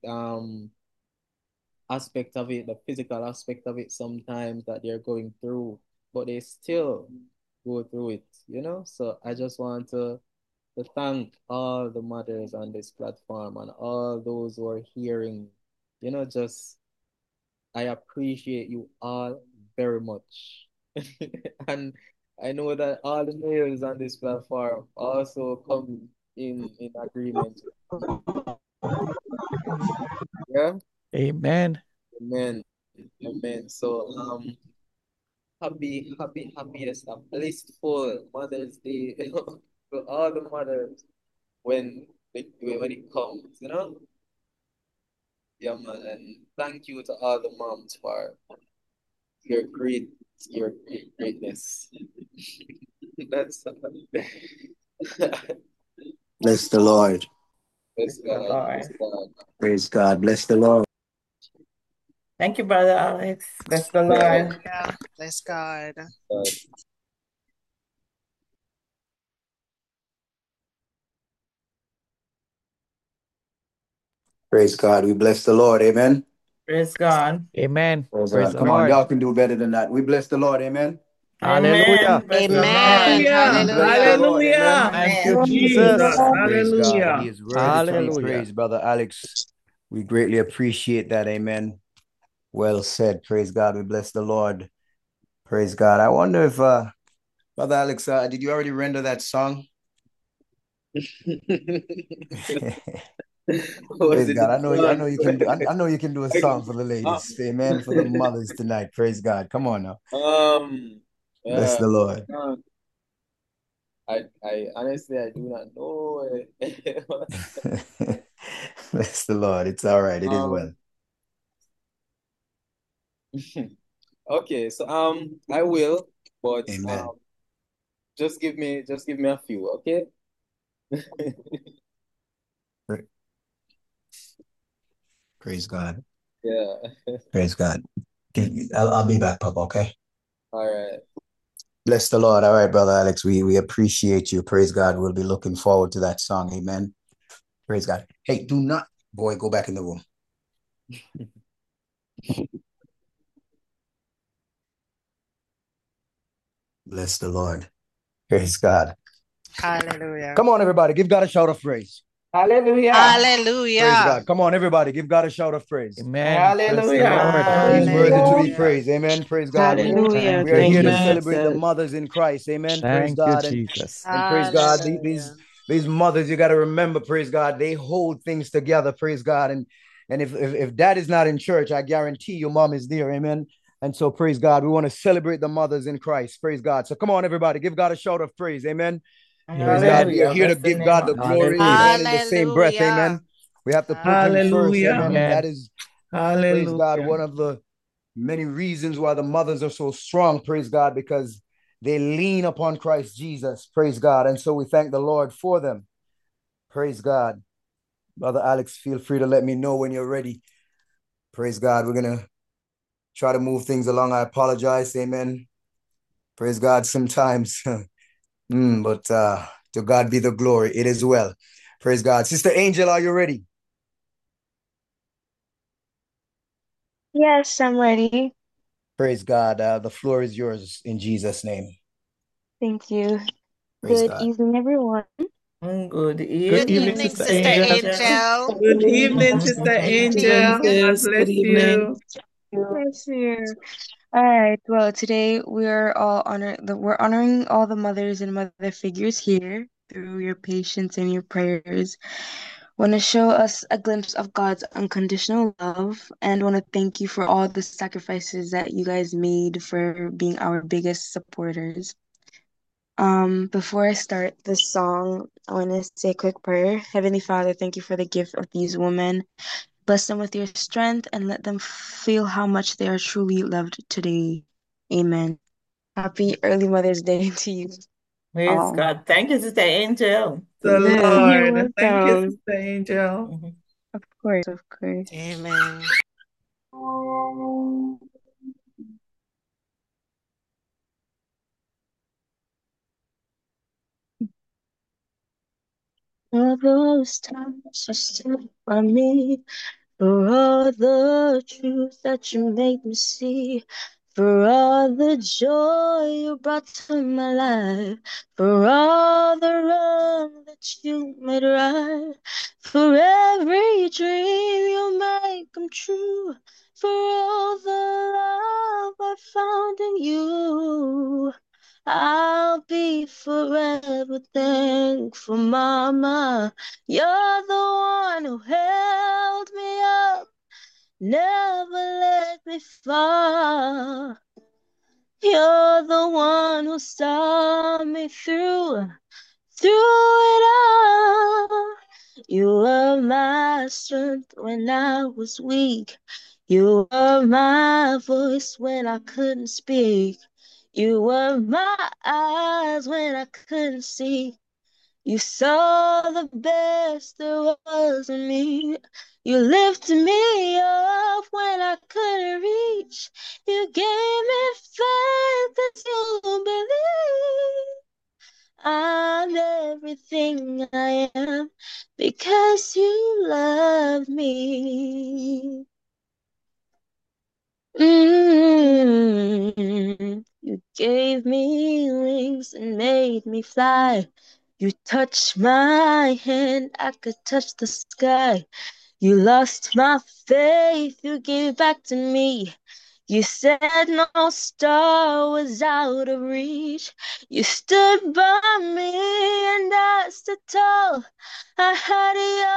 aspect of it, the physical aspect of it sometimes that they're going through, but they still go through it. So I just want to thank all the mothers on this platform and all those who are hearing. Just I appreciate you all very much. And I know that all the males on this platform also come in agreement. Yeah. Amen. Amen. Amen. So happiest, blissful Mother's Day to all the mothers when it comes, you know? Yeah, man. And thank you to all the moms for your greatness. That's Bless the Lord. Bless The God. Bless Lord. God. Praise God. Bless the Lord. Thank you, Brother Alex. Bless the Yeah, Lord. Hallelujah. Bless God. God. Praise God. We bless the Lord. Amen. Praise God. Amen. Praise Praise God. the Come on, Lord. y'all can do better than that. We bless the Lord. Amen. Hallelujah. Amen. Bless the Amen. Lord. Hallelujah. We bless the Hallelujah. Lord. Amen. Hallelujah. Thank Amen. you, Jesus. Jesus. Praise God. He Hallelujah. is worthy to be Hallelujah. praised, Brother Alex. We greatly appreciate that. Amen. Well said. Praise God. We bless the Lord. Praise God. I wonder if Brother Alex, did you already render that song? Was Praise it God. the I know song? you can do I know you can do a song for the ladies. Amen. For the mothers tonight. Praise God. Come on now. Bless Yeah, the Lord. I honestly I do not know. Bless the Lord. It's all right. It is well. Um, okay, so I will, but Amen. just give me a few, okay? Pra- Praise God. Yeah. Praise God. Okay, I'll be back, Papa. Okay. All right. Bless the Lord. All right, Brother Alex. We appreciate you. Praise God. We'll be looking forward to that song. Amen. Praise God. Hey, do not, boy, go back in the room. Bless the Lord. Praise God. Hallelujah. Come on, everybody. Give God a shout of praise. Hallelujah. Praise Hallelujah. God. Come on, everybody. Give God a shout of praise. Amen. Bless the Hallelujah. Lord. He's worthy to be Hallelujah. Hallelujah. praised. Amen. Praise God. Hallelujah. Thank We are you, Thank here to you, Jesus. celebrate the Jesus. mothers in Christ. Amen. Praise Thank you, God. Jesus. And praise God. Hallelujah. These mothers, you got to remember, praise God, they hold things together. Praise God. And if dad is not in church, I guarantee your mom is there. Amen. And so praise God. We want to celebrate the mothers in Christ. Praise God. So come on, everybody. Give God a shout of praise. Amen. Praise Amen. God. We are Hallelujah. here to Bless the give name God the of glory, Jesus. Hallelujah. amen, in the same breath, Hallelujah. amen. We have to put him first, Hallelujah. amen. And Amen. that is, praise God, Hallelujah. one of the many reasons why the mothers are so strong, praise God, because they lean upon Christ Jesus, praise God. And so we thank the Lord for them, praise God. Brother Alex, feel free to let me know when you're ready. Praise God. We're going to try to move things along. I apologize, amen. Praise God sometimes. But to God be the glory. It is well. Praise God. Sister Angel, are you ready? Yes, I'm ready. Praise God. The floor is yours in Jesus' name. Thank you. Praise Good God. evening, everyone. Good Good Good evening, evening, evening, Sister Sister Sister Angel. Angel. Angel. Good evening, Sister Mhm. Good Angel. evening. God Yes, good bless evening. you. Bless you. All right. Well, today we're honoring all the mothers and mother figures here through your patience and your prayers. Want to show us a glimpse of God's unconditional love, and want to thank you for all the sacrifices that you guys made for being our biggest supporters. Before I start the song, I want to say a quick prayer. Heavenly Father, thank you for the gift of these women. Bless them with your strength and let them feel how much they are truly loved today. Amen. Happy early Mother's Day to you Praise all. God. Thank you, Sister Angel. The You're Lord. Thank you, welcome. Sister Angel. Mhm. Of course, of course. Amen. All those times you stood by me, for all the truth that you made me see, for all the joy you brought to my life, for all the wrong that you made right, for every dream you make come true, for all the love I found in you. I'll be forever thankful, Mama. You're the one who held me up, never let me fall. You're the one who saw me through it all. You were my strength when I was weak. You were my voice when I couldn't speak. You were my eyes when I couldn't see. You saw the best there was in me. You lifted me up when I couldn't reach. You gave me faith as you believe. I'm everything I am because you love me. You gave me wings and made me fly. You touched my hand, I could touch the sky. You lost my faith, you gave it back to me. You said no star was out of reach. You stood by me and I stood tall. I had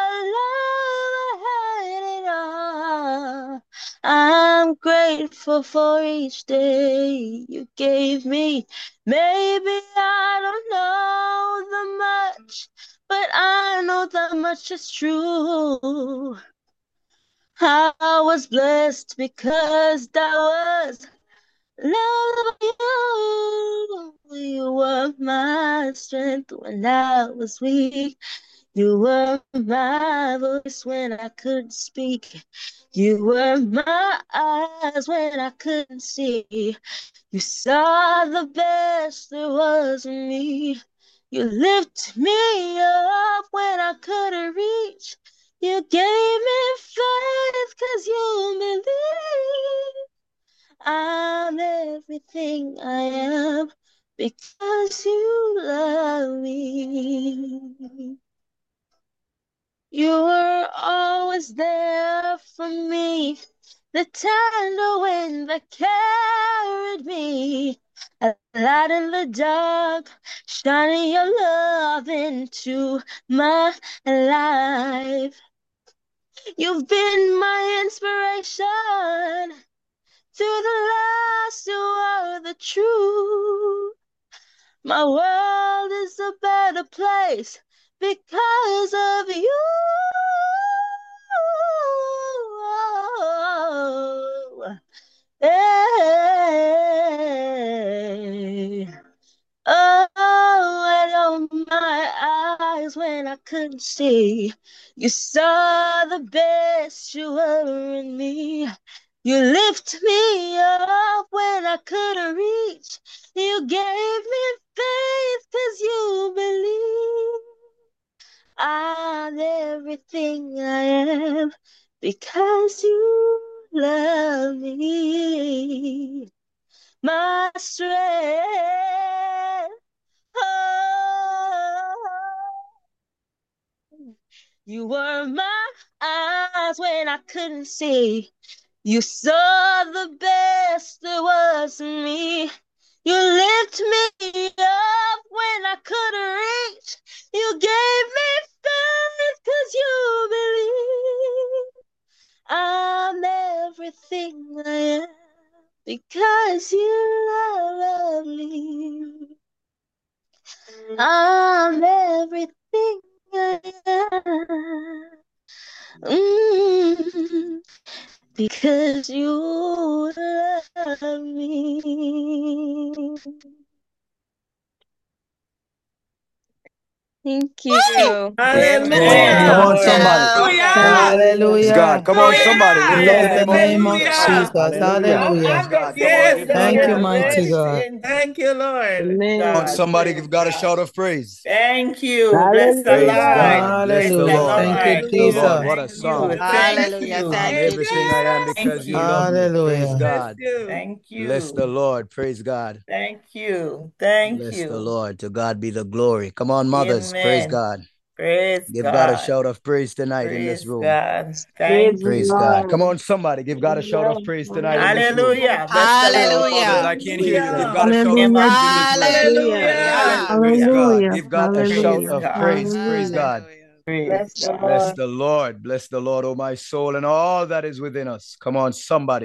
your love, I had it all. I'm grateful for each day you gave me. Maybe I don't know the much, but I know that much is true. I was blessed because that was love you. You were my strength when I was weak. You were my voice when I couldn't speak. You were my eyes when I couldn't see. You saw the best there was in me. You lifted me up when I couldn't reach. You gave me faith 'cause you believe. I'm everything I am because you love me. You were always there for me, the tender wind that carried me, a light in the dark, shining your love into my life. You've been my inspiration. To the last, you are the truth. My world is a better place because of you. Hey. Oh, and opened my eyes when I couldn't see. You saw the best you were in me. You lift me up when I couldn't reach. You gave me faith 'cause you believe. I'm everything I am because you love me. My strength. Oh, you were my eyes when I couldn't see. You saw the best there was in me. You lifted me up when I couldn't reach. You gave me faith 'cause you believe. I'm everything I am because you love me. I'm everything I am. Because you love me. Thank you. Come Amen. on, somebody. Praise God. Hallelujah. Come on, somebody. Lift up the Bless name the of name of Jesus. Jesus. Hallelujah. Hallelujah. Praise God. Come on, Yes, give God Thank you, Lord. glory. mighty Bless God. in. Thank you, Lord. Come on, God, somebody, praise give God a God. shout of praise. Thank you. Bless the Praise Lord. God. Bless Bless the the Hallelujah. Lord. Thank you, Lord. Bless the Lord. Jesus. What a Thank song. you. Thank Hallelujah. you. I'm Thank you, everything I am Thank because you love you. me. Praise Hallelujah. God. Thank Bless the you. Lord. Praise God. Thank you. Thank Bless the you. Lord. To God be the glory. Come on, mothers. Praise Amen. God. Praise Give God a God. shout of praise tonight in this Praise room. God. Praise Thank the Praise you. God. Come Lord. on, somebody. Give God a shout of Amen. praise tonight in this room. Hallelujah. Bless the Mothers, Hallelujah. I Lord. can't hear you. Give Hallelujah. God a shout of Name Hallelujah, of praise in this Jesus. room. Hallelujah. Hallelujah. Praise Hallelujah. God. Hallelujah. Give God a shout Praise Hallelujah. of God. praise. Praise Hallelujah. God. Hallelujah. Praise Bless the God. Bless Lord. the Lord. Bless the Lord, oh my soul, and all that is within us. Come on, somebody.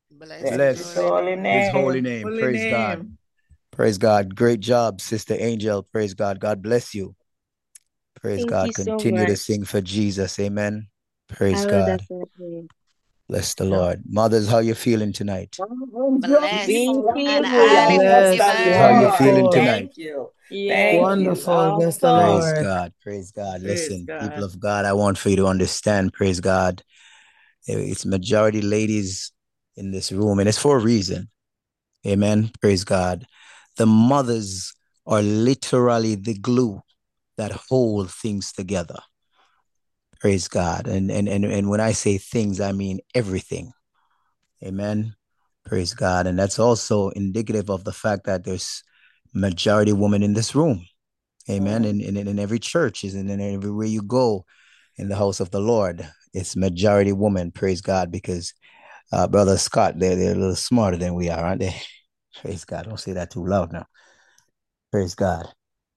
Bless Bless his his Bless holy holy name. his holy name. name. Holy Praise God. name. Praise God. Great job, Sister Angel. Praise God. God bless you. Praise Thank you God. so Continue to much. sing for Jesus. Amen. Praise I will God. definitely. Bless the Lord. Mothers, how you feeling tonight? Blessed We and feel highly good. Bless Bless, the How favored. you Lord. feeling wonderful, tonight? Thank you. Yes. Thank you. wonderful. Bless the Praise Awesome. Lord. God. Praise God. Praise Listen, people God. of God, I want for you to understand, praise God. It's majority ladies in this room, and it's for a reason. Amen. Praise God. The mothers are literally the glue that hold things together. Praise God. And when I say things, I mean everything. Amen. Praise God. And that's also indicative of the fact that there's majority women in this room. Amen. Mm. And in every church is and everywhere you go in the house of the Lord, it's majority woman. Praise God. Because Brother Scott, they're a little smarter than we are, aren't they? Praise God. Don't say that too loud now. Praise God.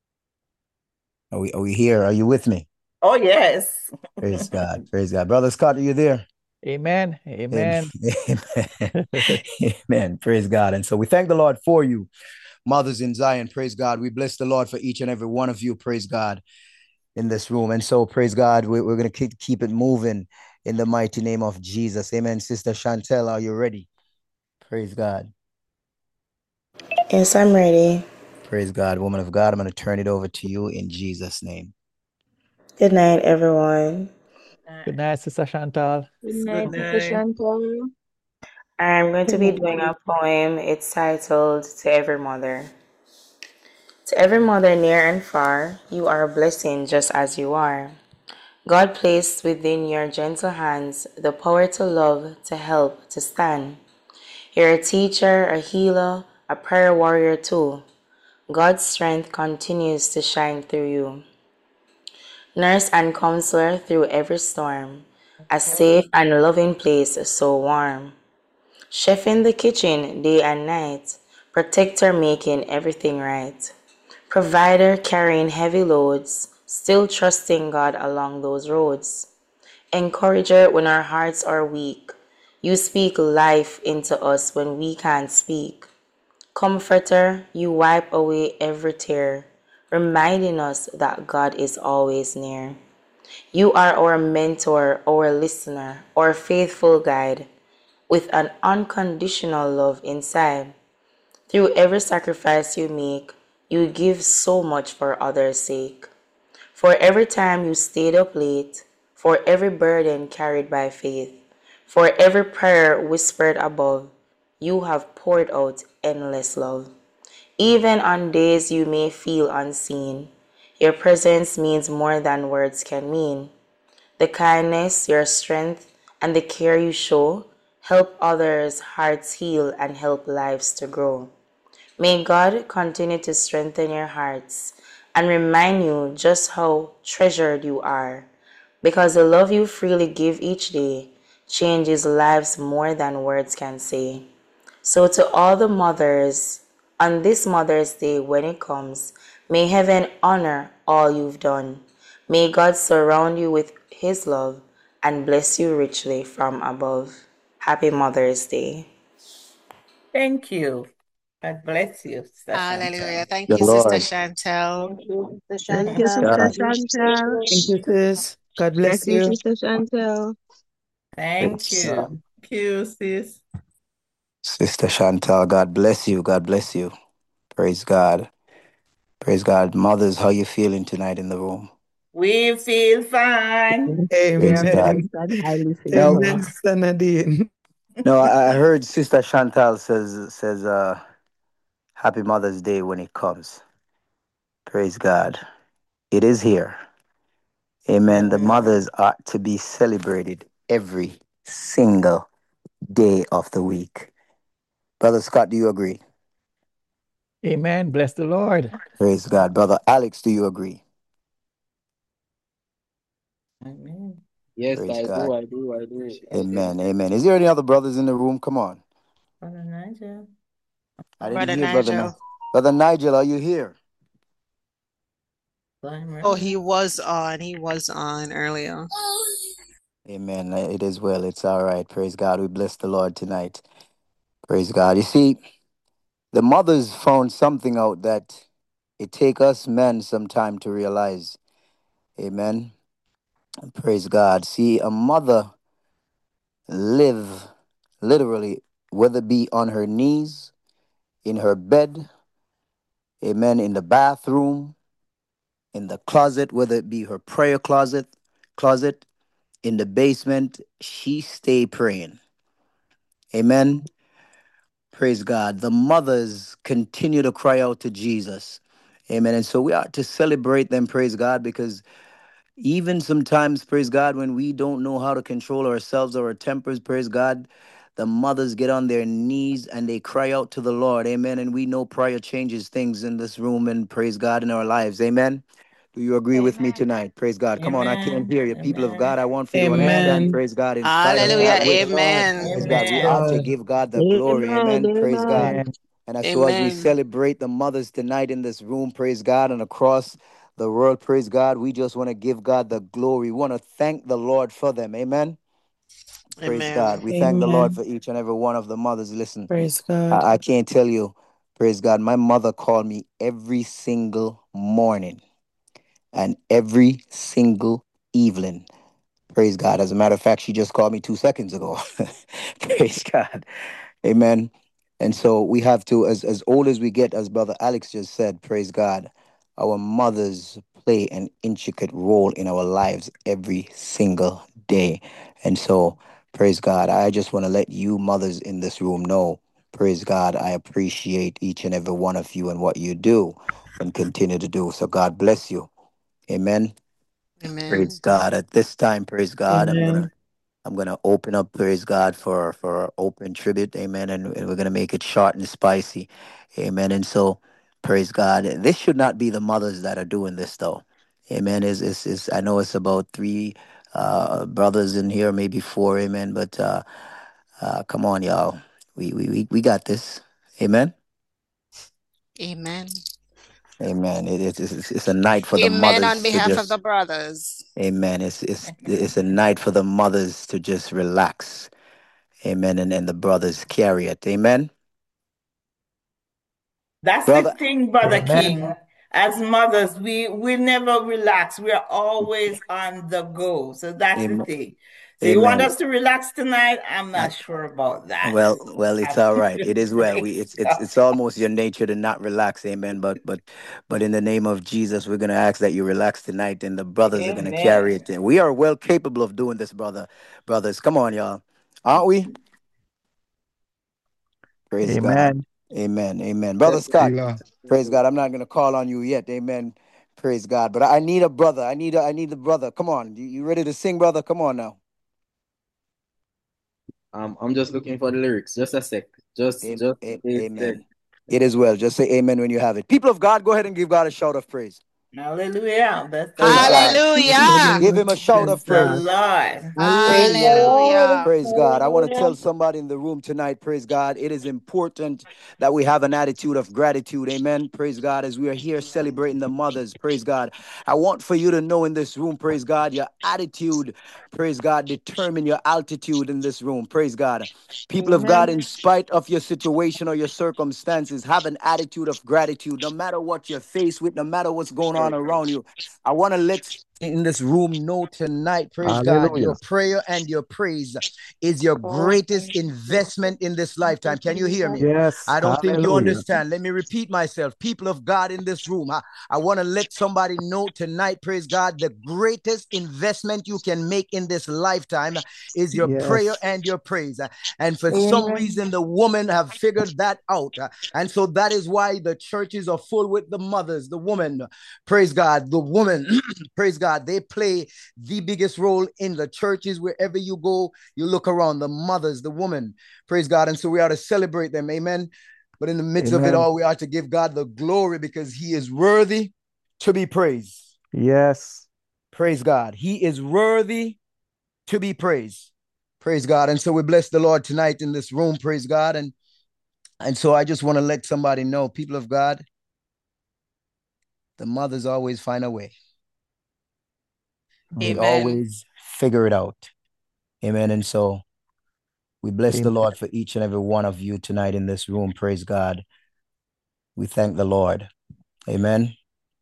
Are we here? Are you with me? Oh, yes. Praise God. Praise God. Brother Scott, are you there? Amen. Amen. Amen. Amen. Amen. Praise God. And so we thank the Lord for you, mothers in Zion. Praise God. We bless the Lord for each and every one of you. Praise God in this room. And so, praise God, we're going to keep it moving in the mighty name of Jesus. Amen. Sister Chantel, are you ready? Praise God. Yes, I'm ready. Praise God. Woman of God, I'm going to turn it over to you in Jesus' name. Good night, everyone. Good night, Sister Chantal. Good Good night, Sister night. Chantal. I'm going to Good be night. doing a poem. It's titled To Every Mother. To every mother near and far, you are a blessing just as you are. God placed within your gentle hands the power to love, to help, to stand. You're a teacher, a healer, a prayer warrior too. God's strength continues to shine through you. Nurse and counselor through every storm, a safe and loving place so warm. Chef in the kitchen day and night, protector making everything right. Provider carrying heavy loads, still trusting God along those roads. Encourager when our hearts are weak, you speak life into us when we can't speak. Comforter, you wipe away every tear, reminding us that God is always near. You are our mentor, our listener, our faithful guide, with an unconditional love inside. Through every sacrifice you make, you give so much for others' sake. For every time you stayed up late, for every burden carried by faith, for every prayer whispered above, you have poured out endless love. Even on days you may feel unseen, your presence means more than words can mean. The kindness, your strength, and the care you show help others' hearts heal and help lives to grow. May God continue to strengthen your hearts and remind you just how treasured you are, because the love you freely give each day changes lives more than words can say. So, to all the mothers, on this Mother's Day when it comes, may heaven honor all you've done. May God surround you with His love and bless you richly from above. Happy Mother's Day. Thank you. God bless you, Sister Hallelujah. Chantal. Thank The you, Sister Lord. Chantel. Thank you, Sister Thank Praise you, Chantal. Sister God. God bless Chantal. you. Thank you, sis. God Bless bless you, you. Sister Chantal. Thank Praise you. God. Thank you, sis. Sister Chantal, God bless you. God bless you. Praise God. Praise God. Mothers, how you feeling tonight in the room? We feel fine. We are Praise God. Amen. blessed and highly Now, Amen, favored. Sister Nadine. no, I heard Sister Chantal says Happy Mother's Day when it comes. Praise God. It is here. Amen. The Amen. mothers are to be celebrated every single day of the week. Brother Scott, do you agree? Amen. Bless the Lord. Praise God. Brother Alex, do you agree? Amen. Yes, Praise I do, God. I do, I do, I do. Amen. Amen. Is there any other brothers in the room? Come on. Brother Nigel. I didn't Oh, Brother hear Nigel. Brother Nigel, are you here? I'm Oh, ready. he was on. He was on earlier. Amen. It is well. It's all right. Praise God. We bless the Lord tonight. Praise God. You see, the mothers found something out that it take us men some time to realize. Amen. Praise God. See, a mother live literally, whether it be on her knees, in her bed, amen, in the bathroom, in the closet, whether it be her prayer closet, in the basement, she stay praying. Amen. Praise God. The mothers continue to cry out to Jesus. Amen. And so we are to celebrate them, praise God, because even sometimes, praise God, when we don't know how to control ourselves or our tempers, praise God, the mothers get on their knees and they cry out to the Lord. Amen. And we know prayer changes things in this room and praise God in our lives. Amen. Do you agree with me Amen. tonight? Praise God. Come on, I can't Amen. hear you. People of Amen. God, I want for you to Amen. understand, Amen. praise God, in spite of Hallelujah. that Yes, which, Lord. Amen. praise God, we Amen. are to God. give God the glory. Amen. Amen. Praise God. Amen. Amen. And so as we Amen. celebrate the mothers tonight in this room, praise God, and across the world, praise God, we just want to give God the glory. We want to thank the Lord for them. Amen. Praise God. Amen. We thank the Lord Amen. for each and every one of the mothers. Listen, Praise God. I can't tell you, praise God, my mother called me every single morning and every single evening. Praise God. As a matter of fact, she just called me 2 seconds ago. Praise God. Amen. And so we have to, as old as we get, as Brother Alex just said, praise God, our mothers play an intricate role in our lives every single day. And so, praise God, I just want to let you mothers in this room know, praise God, I appreciate each and every one of you and what you do and continue to do. So God bless you. Amen. Amen. Praise God. At this time, praise God, Amen. I'm gonna open up, praise God, for our open tribute, amen. And we're gonna make it short and spicy. Amen. And so, praise God. This should not be the mothers that are doing this though. Amen. Is I know it's about three brothers in here, maybe four, amen. But come on, y'all. We got this. Amen. Amen. Amen. It's a night for the Amen on mothers to behalf of the just, brothers. amen. It's a night for the mothers to just relax. Amen. And the brothers carry it. Amen. That's the Brother, thing, Brother Amen. King. As mothers, we never relax. We are always on the go. So that's the amen. thing. So you want Amen. us to relax tonight? I'm Uh, not sure about that. well, it's Have all to right. It is well. We praise it's God. almost your nature to not relax, amen. But in the name of Jesus, we're gonna ask that you relax tonight, and the brothers are gonna carry Amen. it. And we are well capable of doing this, brothers. Come on, y'all, aren't we? Praise God. Amen. Amen. Amen. Yes, Brother Scott, sir. praise God. I'm not gonna call on you yet, amen. Praise God. But I need a brother. I need a brother. Come on. You ready to sing, brother? Come on now. I'm just looking for the lyrics. Just a sec. Just a sec. Amen. It is well. Just say amen when you have it. People of God, go ahead and give God a shout of praise. Hallelujah. Bless the Praise God. Lord. Hallelujah. Give him a shout Bless of the praise. Lord. Praise the Amen. Lord. Hallelujah. Praise God. I want to Hallelujah. tell somebody in the room tonight, praise God, it is important that we have an attitude of gratitude. Amen. Praise God. As we are here celebrating the mothers, praise God. I want for you to know in this room, praise God, your attitude, praise God, determine your altitude in this room. Praise God. People of God, Amen. in spite of your situation or your circumstances, have an attitude of gratitude, no matter what you're faced with, no matter what's going on around you. I want to let in this room know tonight, praise God, your Hallelujah. prayer and your praise is your Oh, greatest investment in this lifetime. Can you hear me? Yes. I don't think you Hallelujah. understand. Let me repeat myself. People of God in this room, I want to let somebody know tonight, praise God, the greatest investment you can make in this lifetime is your prayer Yes. and your praise. And for some amen. reason, the women have figured that out. And so that is why the churches are full with the mothers, the women, praise God, the woman, praise God. They play the biggest role in the churches. Wherever you go, you look around, the mothers, the women, praise God. And so we are to celebrate them. Amen. But in the midst of it Amen. all, we are to give God the glory because he is worthy to be praised. Yes. Praise God. He is worthy to be praised. Praise God. And so we bless the Lord tonight in this room. Praise God. And so I just want to let somebody know, people of God, the mothers always find a way. They Amen. always figure it out. Amen. And so We bless the Amen. Lord for each and every one of you tonight in this room. Praise God. We thank the Lord. Amen.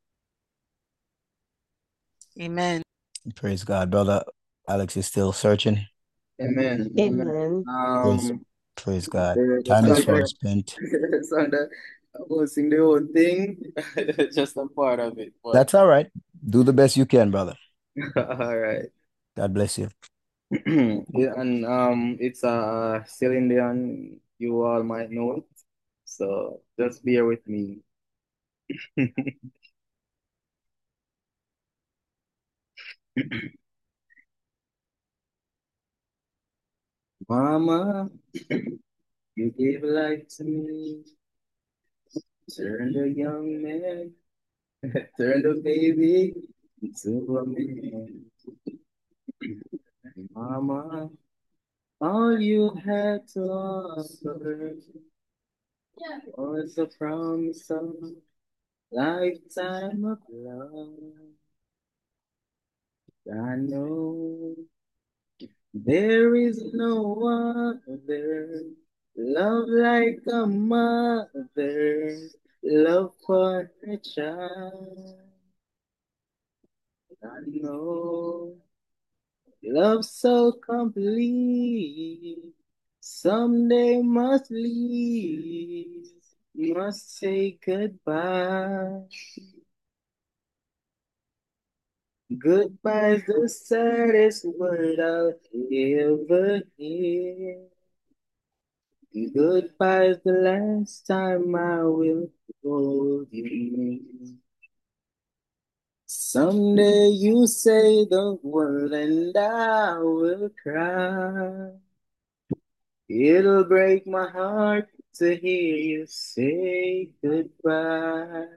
Amen. Praise God. Brother Alex is still searching. Amen. Amen. Praise God. The Time is song far that spent. the song that I won't sing the whole thing, just a part of it. But That's all right. Do the best you can, brother. all right. God bless you. Yeah, and it's a Cylindian. You all might know it, so just bear with me. Mama, you gave life to me, turned a young man, turned a baby into a man. Mama, all you had to offer was a promise of lifetime of love. I know there is no other love like a mother, love for her child. I know love so complete, someday must leave, must say goodbye. Goodbye's the saddest word I'll ever hear. Goodbye's the last time I will hold you near. Someday you say the word and I will cry. It'll break my heart to hear you say goodbye.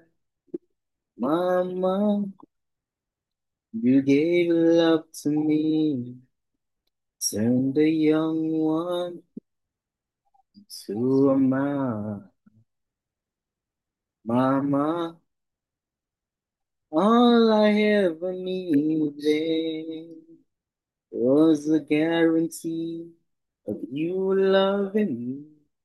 Mama, you gave love to me, turned the young one to a man. Mama, all I ever needed was a guarantee of you loving me.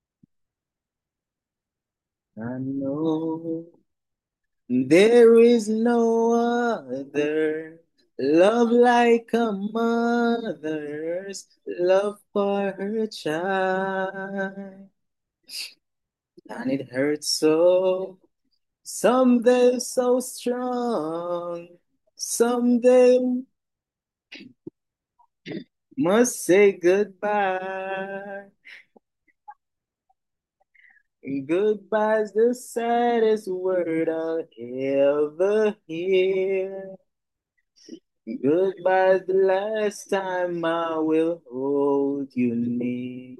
I know there is no other love like a mother's love for her child. And it hurts so, someday so strong, someday must say goodbye. Goodbye's the saddest word I'll ever hear. Goodbye's the last time I will hold you near.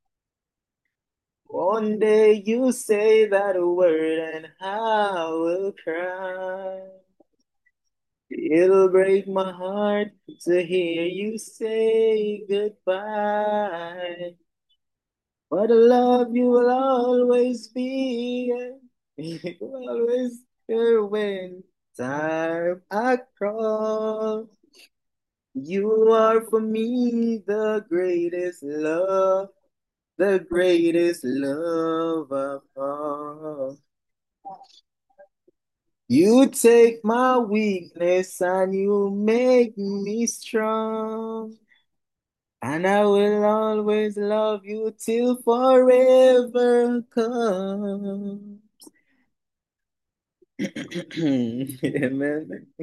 One day you say that word and I will cry. It'll break my heart to hear you say goodbye. But I love you will always be, you will always here when time I cross. You are for me the greatest love of all. You take my weakness and you make me strong. And I will always love you till forever comes. Amen.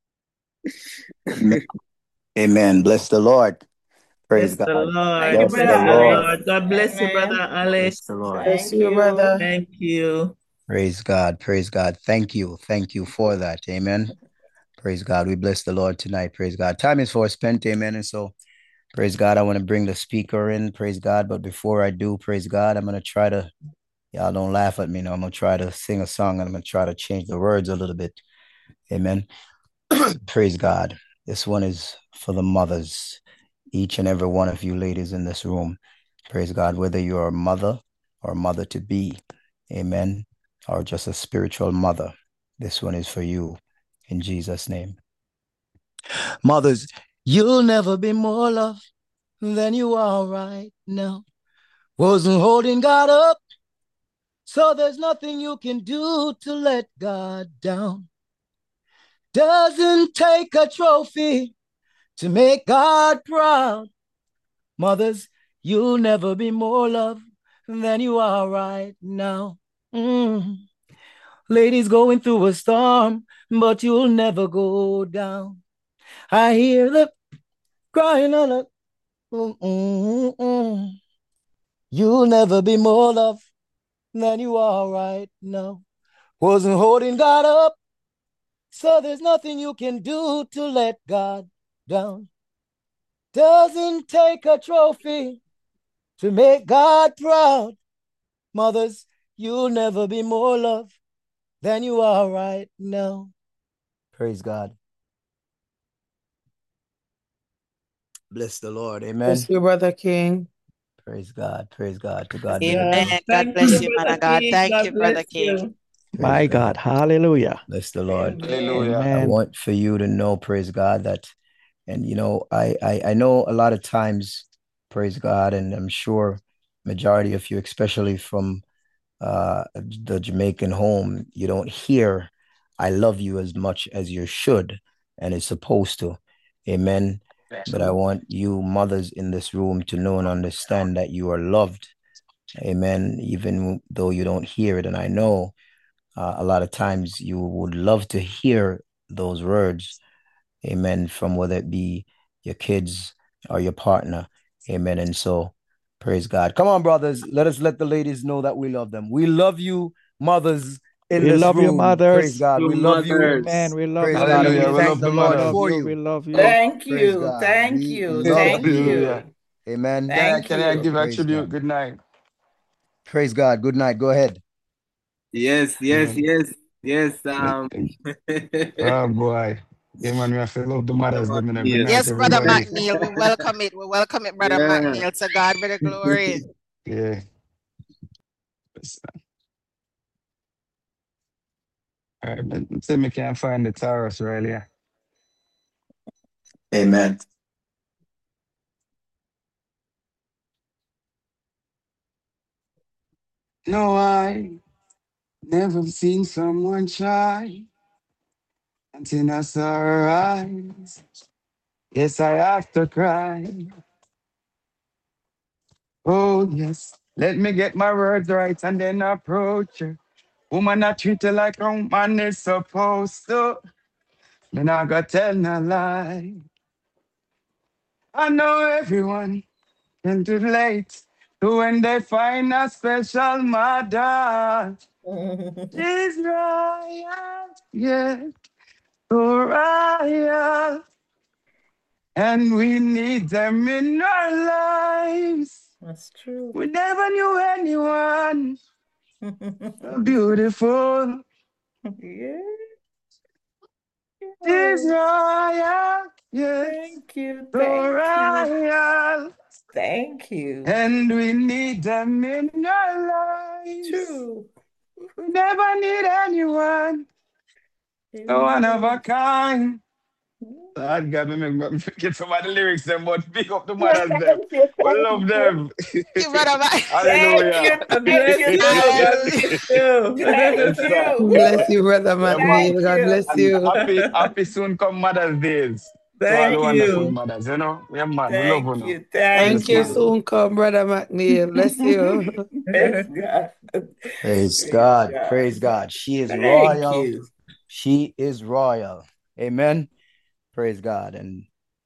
Amen. Bless the Lord. Praise Bless the God. Lord. Thank you, Bless Brother the Bless the Lord. Alex. Lord. God bless you, Brother Amen. Bless Alex. the Lord. Bless Thank you, you. brother. Thank you. Praise God. Praise God. Thank you. Thank you for that. Amen. Praise God. We bless the Lord tonight. Praise God. Time is for spent. Amen. And so, praise God. I want to bring the speaker in. Praise God. But before I do, praise God, I'm going to try to, y'all don't laugh at me now. I'm going to try to sing a song and I'm going to try to change the words a little bit. Amen. Praise God. This one is for the mothers, each and every one of you ladies in this room. Praise God. Whether you're a mother or a mother to be, amen, or just a spiritual mother, this one is for you in Jesus' name. Mothers, you'll never be more loved then you are right now. Wasn't holding God up, so there's nothing you can do to let God down. Doesn't take a trophy to make God proud. Mothers, you'll never be more loved than you are right now. Ladies going through a storm, but you'll never go down. I hear the crying on the You'll never be more loved than you are right now. Wasn't holding God up, so there's nothing you can do to let God down. Doesn't take a trophy to make God proud. Mothers, you'll never be more loved than you are right now. Praise God. Bless the Lord. Amen. Bless you, Brother King. Praise God. Praise God. To God Yes, be the Amen. glory. God thank bless you, you, man Brother of God. King. Thank God you, bless Brother King. you. Praise My God. God. Hallelujah. Bless the Lord. Amen. Hallelujah. I Amen. want for you to know, praise God, that, and you know, I know a lot of times, praise God, and I'm sure majority of you, especially from the Jamaican home, you don't hear I love you as much as you should and is supposed to. Amen. But I want you mothers in this room to know and understand that you are loved. Amen. Even though you don't hear it. And I know a lot of times you would love to hear those words. Amen. From whether it be your kids or your partner. Amen. And so praise God. Come on, brothers. Let us let the ladies know that we love them. We love you, mothers in We this love you, room. Praise mothers. God. We love you. Amen. We love Praise you, God. And we Hallelujah. We ladies. thank love the the We Lord love mothers. for you. you. We love you. Thank Praise you. God. Thank We you. love Thank them. Hallelujah. you. Amen. Thank Can I you. give a Praise tribute? God. Good night. Praise God. Good night. Go ahead. Yes. Yeah. Oh boy. Yeah, man, we have to love the mothers. Them, good Yes. night, Yes, Brother everybody. McNeil. We welcome it. We welcome it, Brother Yeah. McNeil. To God be the glory. Yeah. All right, let's see if we can find the Taurus right here. Amen. No, I never seen someone try until I saw her eyes. Yes, I have to cry. Oh, yes. Let me get my words right and then approach her. Woman, I treat her like a man is supposed to. Then I got tell no lie. I know everyone can relate to when they find a special mother. She's royal, yeah, so royal. And we need them in our lives. That's true. We never knew anyone so beautiful. Yeah. She's Oh, royal, yes, thank you. so Thank you. royal. Thank you. And we need them in our lives. True. We never need anyone, no one of a Amen. kind. God, God, me forget some of the lyrics, them, but pick up the Yes, mothers, them. thank you. We Thank love you. them. You, Brother Thank Hallelujah. you. God bless you. God Hallelujah. bless you. Thank Yes, sir. you. Bless you, Brother Yeah, man. McNeil. Thank God you. bless And you. happy soon come Mother's Days to all the Thank wonderful you. mothers, you know? Yeah, man. We love you Thank now. you. Thank Thank Yes, you. man. you. Soon come, Brother McNeil. Bless you. Praise God. Praise Praise God. God. Praise God. She is Thank royal. you. She is royal. Amen. Praise God. And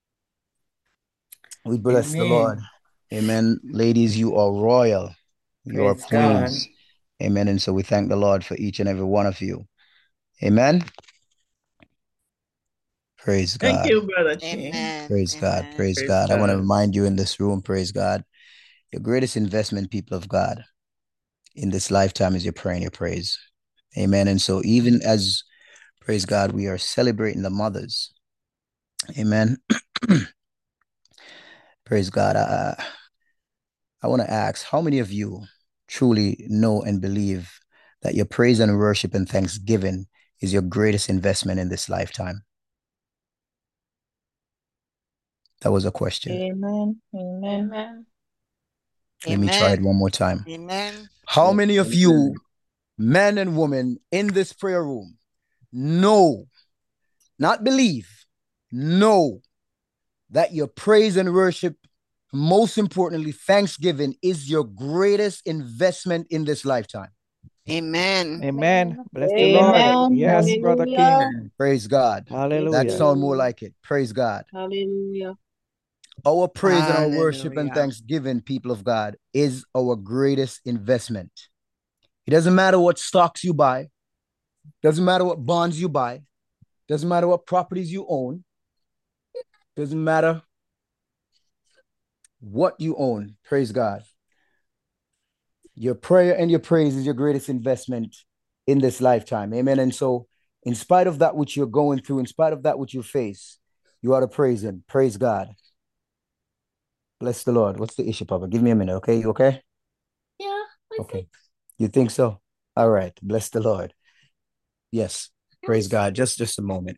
we bless the Lord. Amen. Amen. Ladies, you are royal. You are Praise God. queens. Amen. And so we thank the Lord for each and every one of you. Amen. Praise Thank God. you, Brother King. Amen. Praise God. Amen. Praise Praise God. I want to God. remind you in this room, praise God, your greatest investment, people of God, in this lifetime is your prayer and your praise. Amen. And so even as, praise God, we are celebrating the mothers. Amen. Praise God. I want to ask, how many of you truly know and believe that your praise and worship and thanksgiving is your greatest investment in this lifetime? That was a question. Amen. Amen. Amen. Let me try it Amen. one more time. Amen. How many of you, men and women in this prayer room, know, not believe, know that your praise and worship, most importantly, thanksgiving, is your greatest investment in this lifetime? Amen. Amen. Bless the Lord. Amen. Yes, Brother Hallelujah. King. Praise God. That Hallelujah. sound more like it. Praise God. Hallelujah. Our praise and our worship and Hallelujah. thanksgiving, people of God, is our greatest investment. It doesn't matter what stocks you buy, doesn't matter what bonds you buy, doesn't matter what properties you own, doesn't matter what you own. Praise God. Your prayer and your praise is your greatest investment in this lifetime. Amen. And so, in spite of that which you're going through, in spite of that which you face, you ought to praise Him. Praise God. Bless the Lord. What's the issue, Papa? Give me a minute, okay? You okay? Yeah. Okay. You think so? All right. Bless the Lord. Yes. Praise God. Just a moment.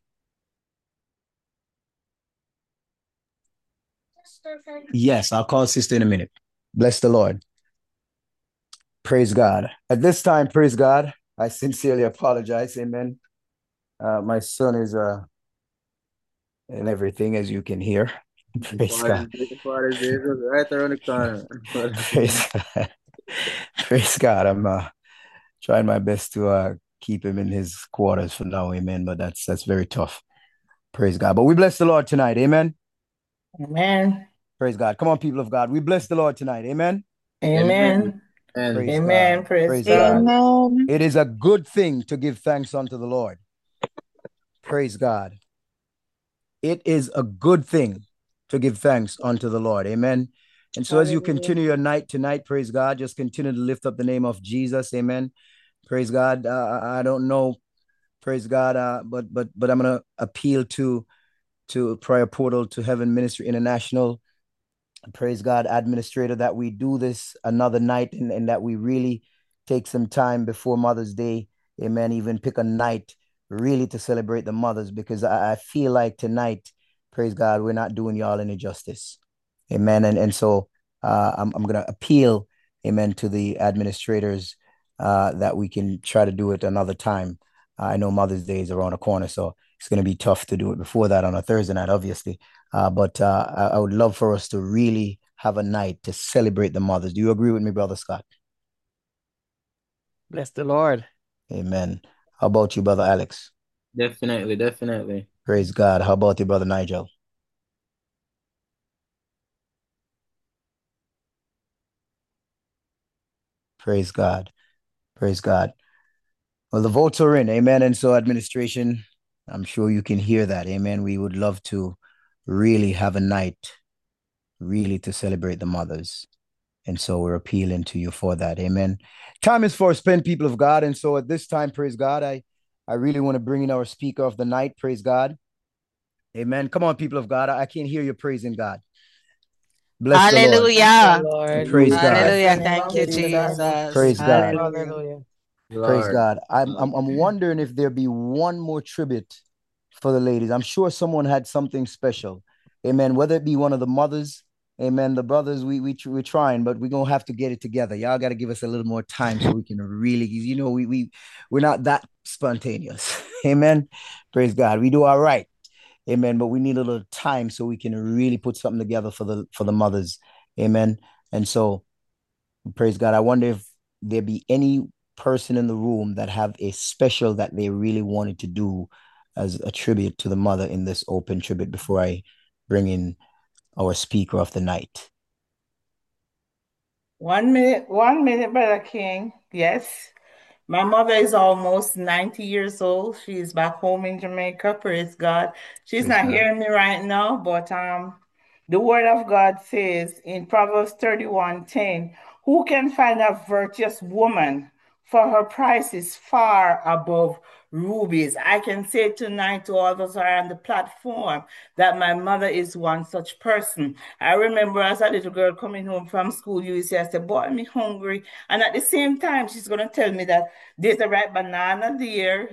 Yes, I'll call sister in a minute. Bless the Lord. Praise God. At this time, praise God, I sincerely apologize. Amen. My son is and everything, as you can hear. Praise God. Father's Day is right around the corner. Praise God. Praise God. I'm trying my best to keep him in his quarters for now. Amen. But that's very tough. Praise God. But we bless the Lord tonight. Amen. Amen. Praise God. Come on, people of God. We bless the Lord tonight. Amen. Amen. Praise Amen. God. Praise Praise God. God. Amen. It is a good thing to give thanks unto the Lord. Praise God. It is a good thing to give thanks unto the Lord. Amen. And so as you Hallelujah. continue your night tonight, praise God, just continue to lift up the name of Jesus. Amen. Praise God. I don't know, praise God, but I'm gonna appeal to Prayer Portal to Heaven Ministry International. Praise God, administrator, that we do this another night, and that we really take some time before Mother's Day. Amen. Even pick a night really to celebrate the mothers, because I feel like tonight, praise God, we're not doing y'all any justice. Amen. And so I'm going to appeal, amen, to the administrators that we can try to do it another time. I know Mother's Day is around the corner, so it's going to be tough to do it before that on a Thursday night, obviously. But I would love for us to really have a night to celebrate the mothers. Do you agree with me, Brother Scott? Bless the Lord. Amen. How about you, Brother Alex? Definitely, definitely. Praise God. How about you, Brother Nigel? Praise God. Praise God. Well, the votes are in. Amen. And so, administration, I'm sure you can hear that. Amen. We would love to really have a night, really to celebrate the mothers. And so we're appealing to you for that. Amen. Time is for spent, people of God. And so at this time, praise God, I really want to bring in our speaker of the night. Praise God. Amen. Come on, people of God. I can't hear you praising God. Bless the Lord. Bless the Hallelujah. Lord. Praise God. Bless the Hallelujah. name Thank of you, Jesus. Jesus. Praise God. Hallelujah. Praise Lord. God. I'm wondering if there be one more tribute for the ladies. I'm sure someone had something special. Amen. Whether it be one of the mothers, amen. The brothers, we're trying, but we're gonna have to get it together. Y'all got to give us a little more time so we can really, we're not that spontaneous. Amen. Praise God. We do all right. Amen. But we need a little time so we can really put something together for the mothers. Amen. And so, praise God. I wonder if there be any person in the room that have a special that they really wanted to do as a tribute to the mother in this open tribute before I bring in our speaker of the night. 1 minute, Brother King. Yes. My mother is almost 90 years old. She's back home in Jamaica. Praise God. She's Praise not God. hearing me right now, but the word of God says in Proverbs 31:10, who can find a virtuous woman? For her price is far above rubies. I can say tonight to all those who are on the platform that my mother is one such person. I remember as a little girl coming home from school, you used to say, I said, boy, I'm hungry. And at the same time, she's going to tell me that there's a ripe banana there.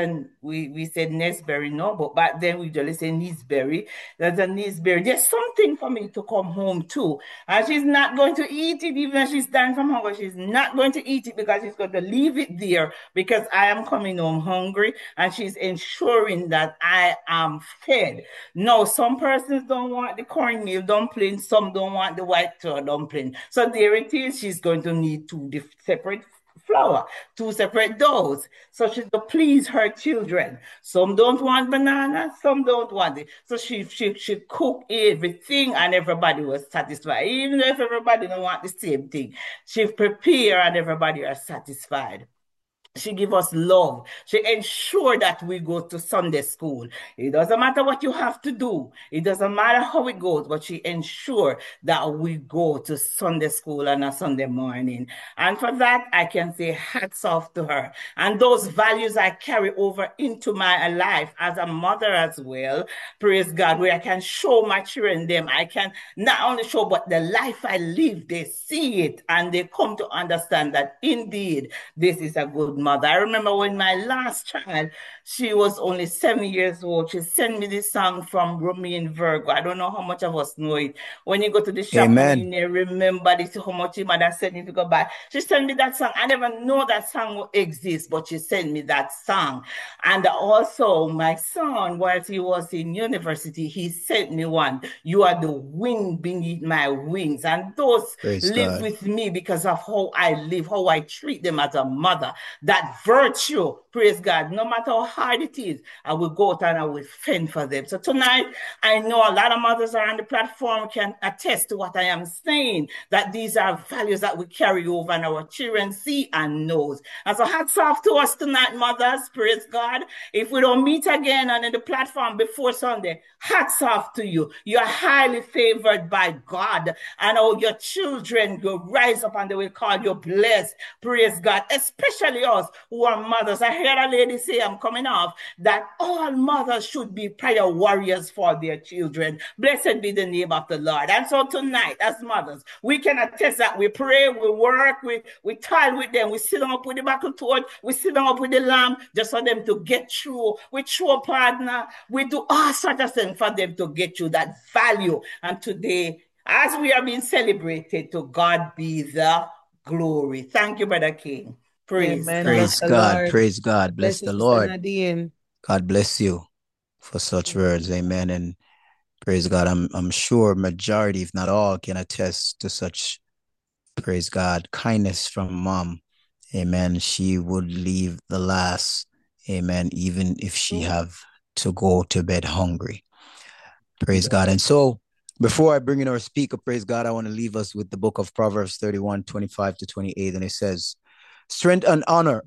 We said Nesberry, no, but back then we just say Nisberry. There's a Nisberry. There's something for me to come home to. And she's not going to eat it, even if she's dying from hunger. She's not going to eat it because she's going to leave it there because I am coming home hungry and she's ensuring that I am fed. No, some persons don't want the cornmeal dumpling, some don't want the white flour dumpling. So there it is. She's going to need two separate flour, two separate doughs. So she's to please her children. Some don't want banana, some don't want it. So she cook everything and everybody was satisfied. Even if everybody don't want the same thing, she prepare and everybody are satisfied. She give us love. She ensure that we go to Sunday school. It doesn't matter what you have to do. It doesn't matter how it goes, but she ensure that we go to Sunday school on a Sunday morning. And for that, I can say hats off to her. And those values I carry over into my life as a mother as well. Praise God, where I can show my children them. I can not only show, but the life I live, they see it and they come to understand that indeed this is a good mother. I remember when my last child, she was only 7 years old. She sent me this song from Romeo and Virgo. I don't know how much of us know it. When you go to the shop Amen. and you remember this, how much your mother sent you to go buy. She sent me that song. I never know that song exists, but she sent me that song. And also my son, while he was in university, he sent me one. You are the wind beneath my wings. And those Praise live God. with me because of how I live, how I treat them as a mother. That virtue, praise God, no matter how hard it is, I will go out and I will fend for them. So tonight, I know a lot of mothers are on the platform can attest to what I am saying, that these are values that we carry over and our children see and knows. And so hats off to us tonight, mothers, praise God. If we don't meet again on the platform before Sunday, hats off to you. You're highly favored by God. And all your children will rise up and they will call you blessed. Praise God. Especially us who are mothers. I heard a lady say, I'm coming off, that all mothers should be prayer warriors for their children. Blessed be the name of the Lord. And so tonight, as mothers, we can attest that we pray, we work, we toil with them, we sit them up with the buckle torch, we sit them up with the lamb, just for them to get through. We throw a partner, we do all sorts of things for them to get through that value. And today, as we are being celebrated, to God be the glory. Thank you, Brother King. Praise Amen. God. Bless Praise the God. Lord. Praise God. Bless Bless you, the Sister Lord. Nadine. God bless you for such words. Amen. And praise God. I'm sure majority, if not all, can attest to such, praise God, kindness from mom. Amen. She would leave the last. Amen. Even if she have to go to bed hungry. Praise God. And so before I bring in our speaker, praise God, I want to leave us with the book of Proverbs 31, 25 to 28. And it says, strength and honor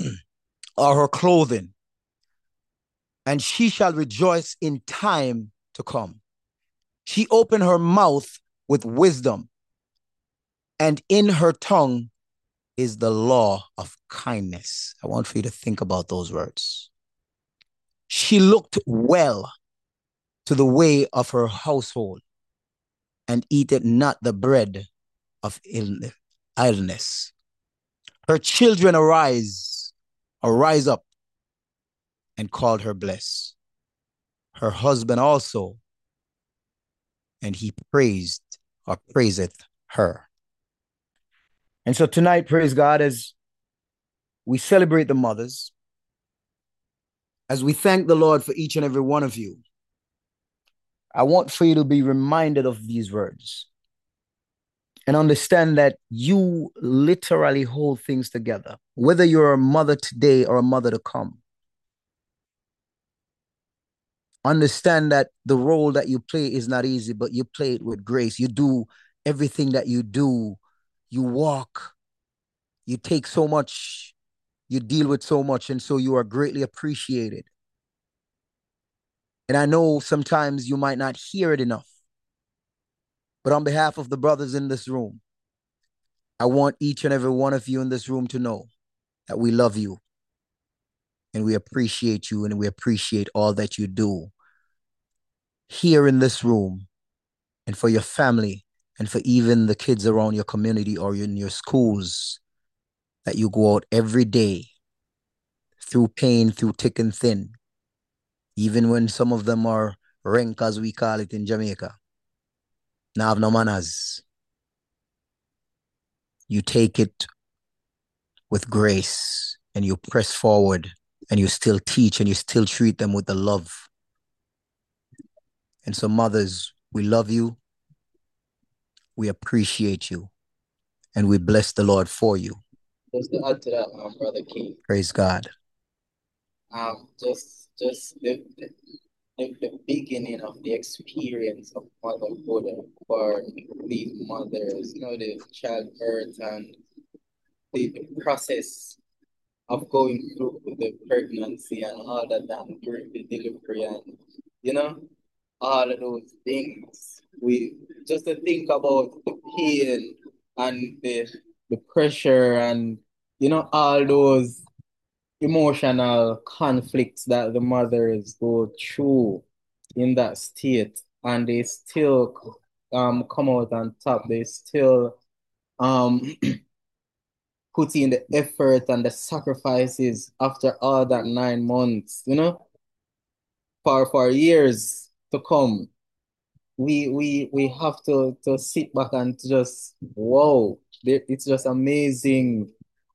are her clothing, and she shall rejoice in time to come. She opened her mouth with wisdom, and in her tongue is the law of kindness. I want for you to think about those words. She looked well to the way of her household, and eateth not the bread of idleness. Her children arise up, and called her blessed. Her husband also, and he praiseth her. And so tonight, praise God, as we celebrate the mothers, as we thank the Lord for each and every one of you, I want for you to be reminded of these words and understand that you literally hold things together, whether you're a mother today or a mother to come. Understand that the role that you play is not easy, but you play it with grace. You do everything that you do. You walk. You take so much. You deal with so much. And so you are greatly appreciated. And I know sometimes you might not hear it enough. But on behalf of the brothers in this room, I want each and every one of you in this room to know that we love you. and we appreciate you, and we appreciate all that you do here in this room, and for your family, and for even the kids around your community or in your schools, that you go out every day through pain, through thick and thin, even when some of them are rank, as we call it in Jamaica. Now have no manners. You take it with grace, and you press forward, and you still teach, and you still treat them with the love. And so, mothers, we love you, we appreciate you, and we bless the Lord for you. Just to add to that, Brother King, Praise God. just the beginning of the experience of motherhood for these mothers, the childbirth and the process of going through the pregnancy and all that, and during the delivery, and all of those things. We just to think about the pain and the pressure and all those emotional conflicts that the mothers go through in that state, and they still come out on top. They still um put in the effort and the sacrifices after all that 9 months, for years to come. We have to sit back and just wow, it's just amazing,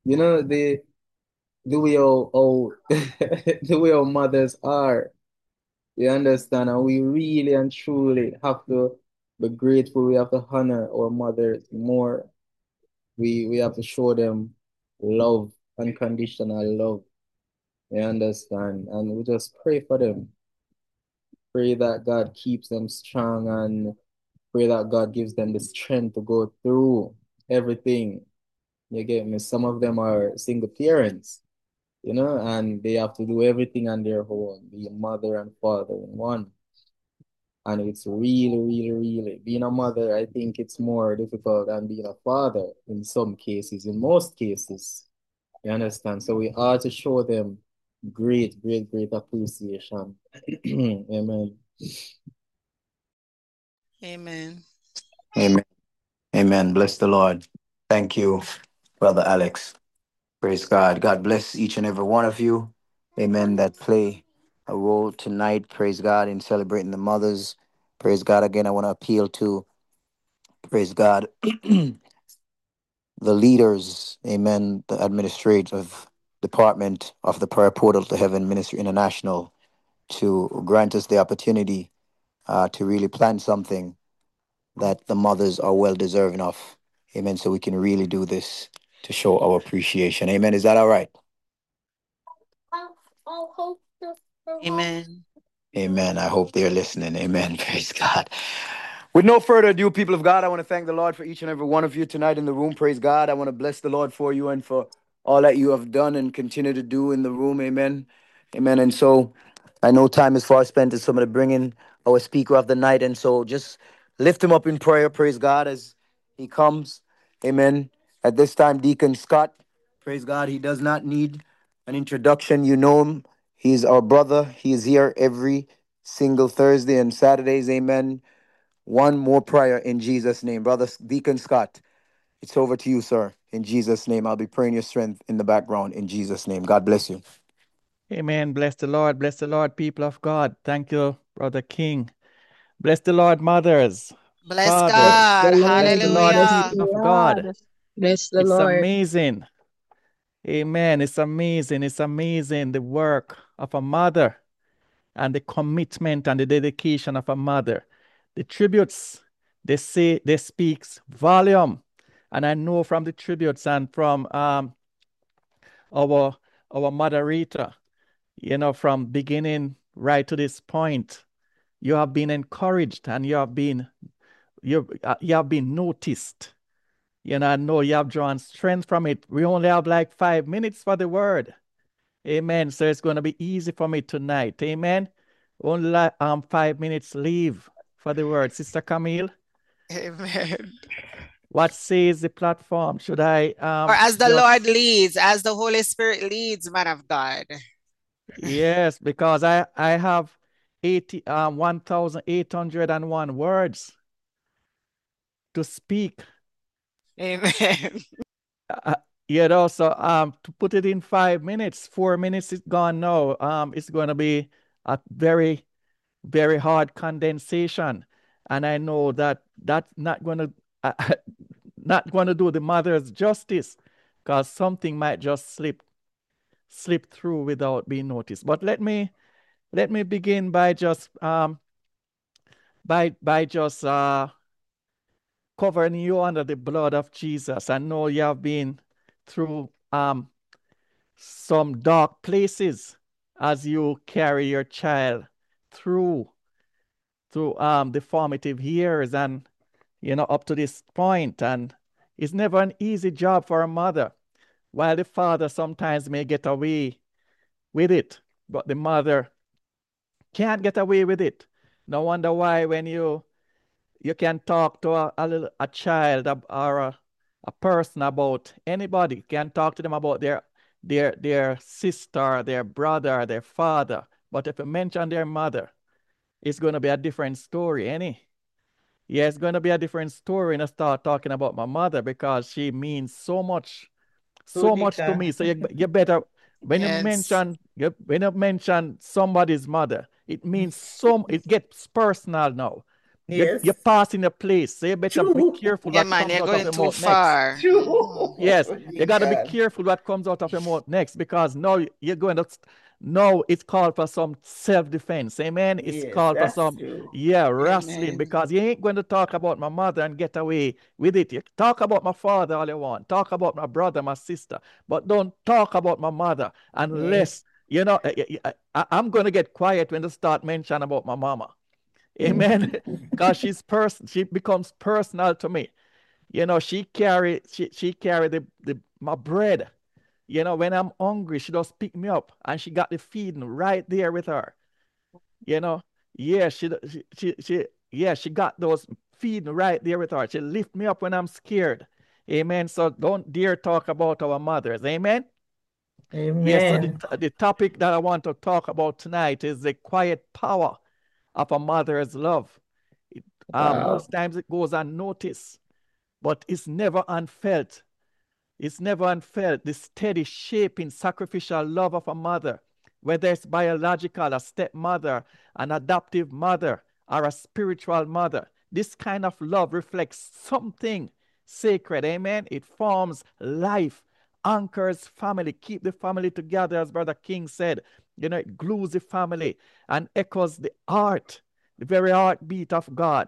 the way how the way our mothers are. You understand? And we really and truly have to be grateful. We have to honor our mothers more. We have to show them love, unconditional love. You understand? And we just pray for them. Pray that God keeps them strong, and pray that God gives them the strength to go through everything. You get me? Some of them are single parents, and they have to do everything on their own, be a mother and father in one. And it's really, really, really, being a mother, I think it's more difficult than being a father in some cases, in most cases. You understand? So we are to show them great, great, great appreciation. Amen. Amen. Amen. Amen. Bless the Lord. Thank you, Brother Alex. Praise God. God bless each and every one of you. Amen. That play a role tonight. Praise God in celebrating the mothers. Praise God. Again, I want to appeal to, praise God, the leaders. Amen. The administrative department of the Prayer Portal to Heaven Ministry International to grant us the opportunity to really plan something that the mothers are well deserving of. Amen. So we can really do this to show our appreciation. Amen. Is that all right? Amen. Amen. I hope they're listening. Amen. Praise God. With no further ado, people of God, I want to thank the Lord for each and every one of you tonight in the room. Praise God. I want to bless the Lord for you and for all that you have done and continue to do in the room. Amen. Amen. And so I know time is far spent, and so I'm going to bring in our speaker of the night. And so just lift him up in prayer. Praise God as he comes. Amen. At this time, Deacon Scott, praise God. He does not need an introduction. You know him. He's our brother. He is here every single Thursday and Saturdays. Amen. One more prayer in Jesus' name. Brother Deacon Scott, it's over to you, sir. In Jesus' name, I'll be praying your strength in the background. In Jesus' name. God bless you. Amen. Bless the Lord. Bless the Lord, people of God. Thank you, Brother King. Bless the Lord, mothers, Bless fathers. The God. Bless the Lord, Lord, bless Hallelujah. people the of God. Lord, bless the It's Lord. amazing. Amen. It's amazing. It's amazing the work of a mother and the commitment and the dedication of a mother. The tributes, they speaks volume. And I know from the tributes and from our moderator, from beginning right to this point, you have been encouraged and you have been noticed. I know you have drawn strength from it. We only have like 5 minutes for the word. Amen. So it's going to be easy for me tonight. Amen. Only 5 minutes leave for the word. Sister Camille, Amen. what says the platform? Should I Or as the Lord just leads, as the Holy Spirit leads, man of God. Yes, because I have 1,801 words to speak. Amen. Uh, so to put it in 5 minutes, 4 minutes is gone now. It's going to be a very, very hard condensation, and I know that that's not going to not going to do the mothers justice, because something might just slip through without being noticed. But let me begin by just covering you under the blood of Jesus. I know you have been through some dark places as you carry your child through the formative years, and up to this point. And it's never an easy job for a mother, while the father sometimes may get away with it, but the mother can't get away with it. No wonder why when you can talk to a child or a person about anybody, can talk to them about their sister, their brother, their father. But if you mention their mother, it's going to be a different story, any. Yeah, it's going to be a different story when I start talking about my mother, because she means so much to me. So you better, when you Yes. mention somebody's mother, it means it gets personal now. You're Yes. passing a place, so you better be True. careful Yeah, what man, comes you're out of going your too mouth next. far. True. Yes, you My got to be God. careful what comes out of your mouth next, because now you're going to. No, it's called for some self-defense. Amen. It's Yes, called for that's some, true. wrestling, Amen. because you ain't going to talk about my mother and get away with it. You talk about my father all you want. Talk about my brother, my sister, but don't talk about my mother Yes. unless, I'm going to get quiet when they start mentioning about my mama. Amen. Because she becomes personal to me. She carry my bread. When I'm hungry, she just pick me up, and she got the feeding right there with her. You know, yeah, she got those feeding right there with her. She lift me up when I'm scared. Amen. So don't dare talk about our mothers. Amen. Yes. So Amen. the topic that I want to talk about tonight is the quiet power of a mother's love. Wow. Most times it goes unnoticed, but it's never unfelt. It's never unfelt, the steady, shaping, sacrificial love of a mother, whether it's biological, a stepmother, an adoptive mother, or a spiritual mother. This kind of love reflects something sacred. Amen. It forms life, anchors family, keep the family together, as Brother King said. It glues the family and echoes the very heartbeat of God.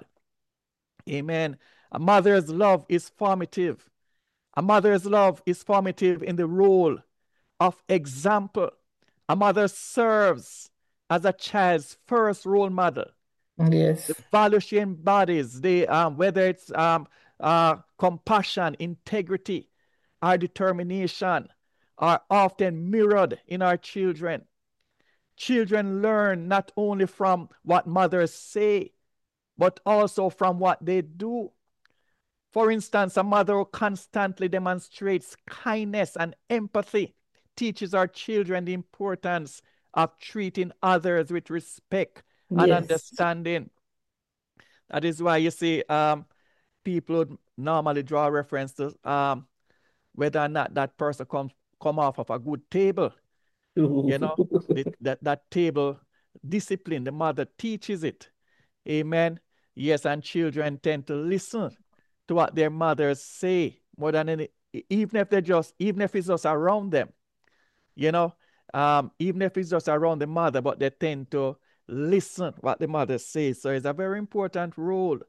Amen. A mother's love is formative. A mother's love is formative in the role of example. A mother serves as a child's first role model. The Yes. value she embodies, whether it's compassion, integrity, or determination, are often mirrored in our children. Children learn not only from what mothers say, but also from what they do. For instance, a mother who constantly demonstrates kindness and empathy teaches our children the importance of treating others with respect and Yes. understanding. That is why you see people would normally draw reference to whether or not that person come off of a good table. You know, True. that table discipline, the mother teaches it. Amen. Yes, and children tend to listen to what their mothers say more than any, even if it's just around them, you know, even if it's just around the mother, but they tend to listen what the mother says. So it's a very important role.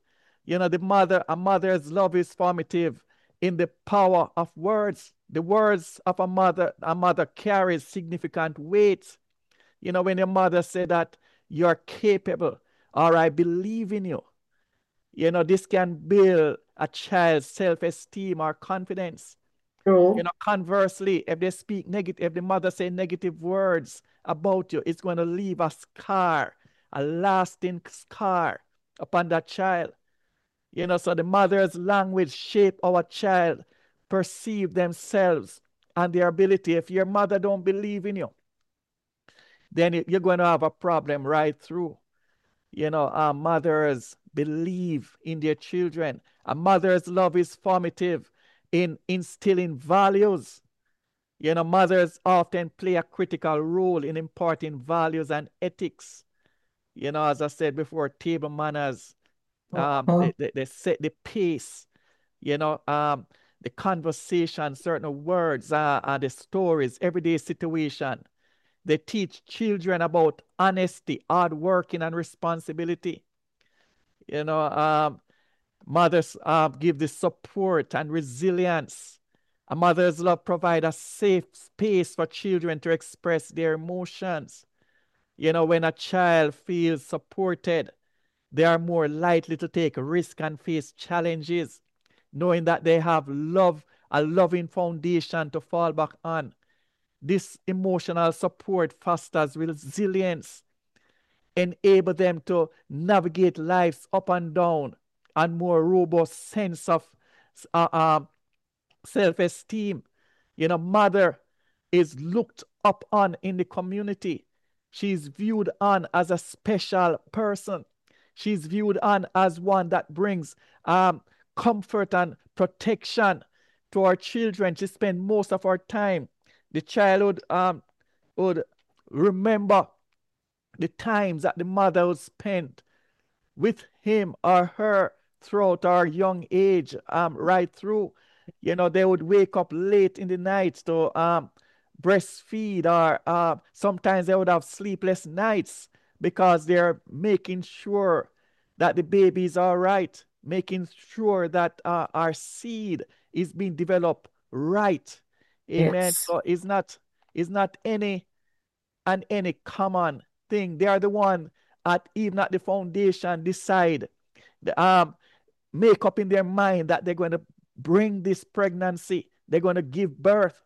A mother's love is formative in the power of words. The words of a mother carries significant weight. When your mother said that you're capable, or I believe in you, this can build a child's self-esteem or confidence. True. Conversely, if they speak negative, if the mother say negative words about you, it's going to leave a scar, a lasting scar upon that child. So the mother's language shape our child perceive themselves and their ability. If your mother don't believe in you, then you're going to have a problem right through. Mothers believe in their children. A mother's love is formative in instilling values. Mothers often play a critical role in imparting values and ethics. As I said before, table manners, they set the pace, the conversation, certain words, and the stories, everyday situation. They teach children about honesty, hard working, and responsibility. Mothers give the support and resilience. A mother's love provides a safe space for children to express their emotions. When a child feels supported, they are more likely to take risks and face challenges, knowing that they have a loving foundation to fall back on. This emotional support fosters resilience, enable them to navigate life's up and down, and more robust sense of self-esteem. Mother is looked up on in the community. She's viewed on as a special person. She's viewed on as one that brings comfort and protection to our children. She spends most of her time. The child would remember the times that the mother would spend with him or her throughout our young age, right through. They would wake up late in the night to breastfeed, or sometimes they would have sleepless nights because they're making sure that the baby is all right, making sure that our seed is being developed right. Amen. Yes. So it's not any common thing. They are the one even at the foundation decide, make up in their mind that they're going to bring this pregnancy. They're going to give birth.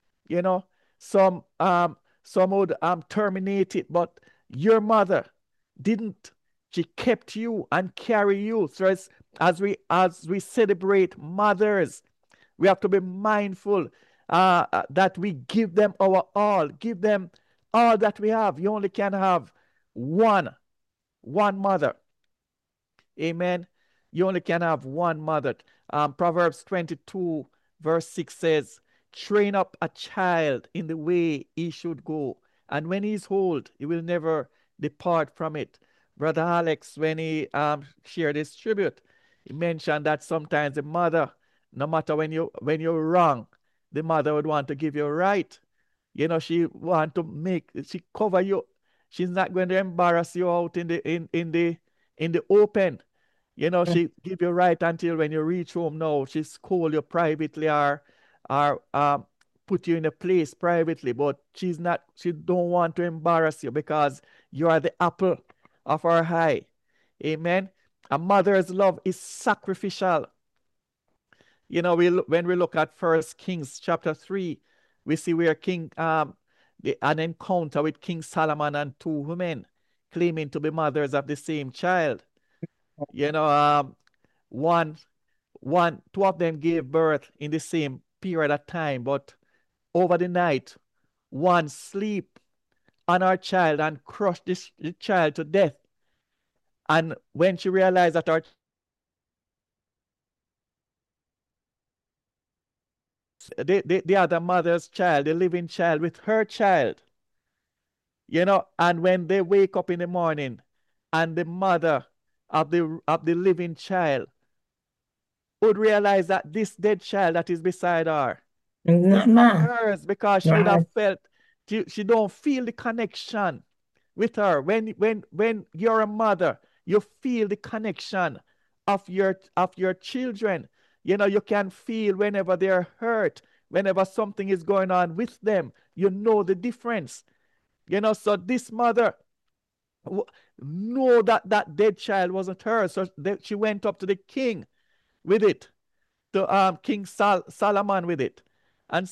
Some would terminate it, but your mother didn't. She kept you and carry you. So as we celebrate mothers, we have to be mindful that we give them our all, give them all that we have. You only can have one mother. Amen. You only can have one mother. Proverbs 22 verse 6 says, train up a child in the way he should go, and when he's old, he will never depart from it. Brother Alex, when he shared his tribute, he mentioned that sometimes the mother, no matter when you're wrong, the mother would want to give you right. She want to she cover you. She's not going to embarrass you out in the open. She give you right until when you reach home. No, she scold you privately, or put you in a place privately, but she don't want to embarrass you because you are the apple of her eye. Amen. A mother's love is sacrificial. When we look at First Kings chapter 3, we see where an encounter with King Solomon and two women claiming to be mothers of the same child. Two of them gave birth in the same period of time, but over the night, one sleep on her child and crushed the child to death. And when she realized that the other mother's child, the living child, with her child, and when they wake up in the morning, and the mother of the living child would realize that this dead child that is beside her is not hers, because she would have felt she don't feel the connection with her. When you're a mother, you feel the connection of your children. You can feel whenever they're hurt, whenever something is going on with them. You know the difference. So this mother know that dead child wasn't hers. So she went up to the king with it, to King Solomon with it, and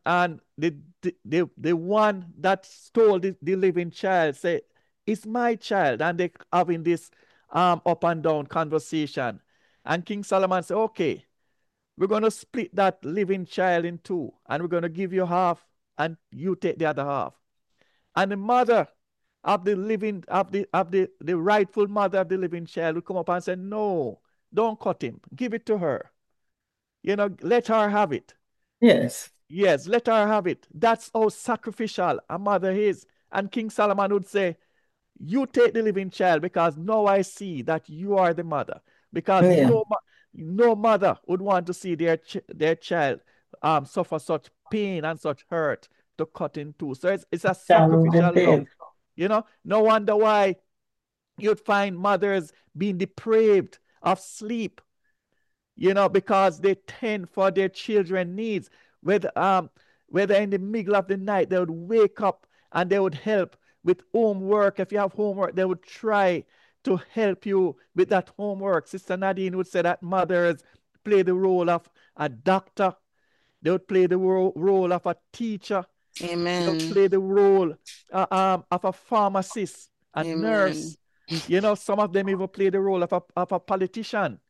the one that stole the living child say, it's my child, and they having this up and down conversation, and King Solomon said, okay, we're going to split that living child in two, and we're going to give you half and you take the other half. And the mother of the living of the rightful mother of the living child would come up and say, no, don't cut him. Give it to her. Let her have it. Yes. Yes, let her have it. That's how sacrificial a mother is. And King Solomon would say, you take the living child because now I see that you are the mother. Because Yeah. no mother would want to see their child suffer such pain and such hurt to cut in two. So it's a Child will be sacrificial love. dead. No wonder why you'd find mothers being depraved of sleep, because they tend for their children needs. Whether in the middle of the night they would wake up and they would help with homework. If you have homework, they would try to help you with that homework. Sister Nadine would say that mothers play the role of a doctor. They would play the role of a teacher. They would Amen. play the role of a pharmacist, a nurse. Some of them even play the role of a politician.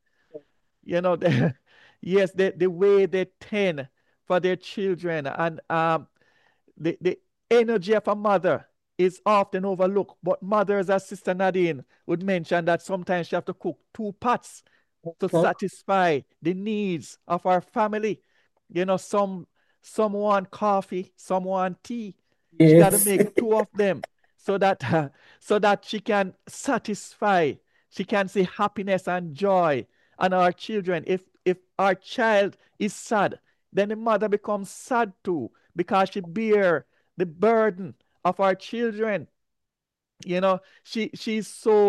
Yes, the way they tend for their children, and the energy of a mother is often overlooked. But mothers, as Sister Nadine would mention, that sometimes she have to cook 2 pots to satisfy the needs of our family. Some want coffee, some want tea. She got to Yes. make 2 of them so that she can satisfy, she can see happiness and joy on our children. If our child is sad, then the mother becomes sad too, because she bear the burden of our children. She's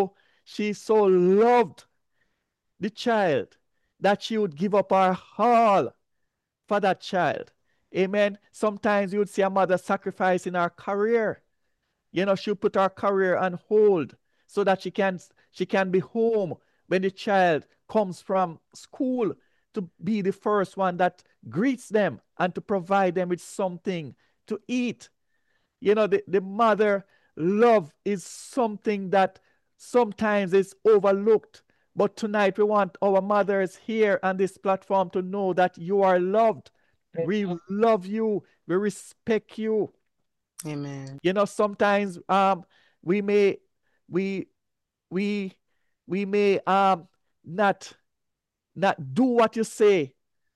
so loved the child that she would give up her all for that child. Amen. Sometimes you would see a mother sacrificing her career. She'll put her career on hold so that she can be home when the child comes from school, to be the first one that greets them and to provide them with something to eat. The mother love is something that sometimes is overlooked. But tonight we want our mothers here on this platform to know that you are loved. We love you. We respect you. Amen. Sometimes we may we we we may not do what you say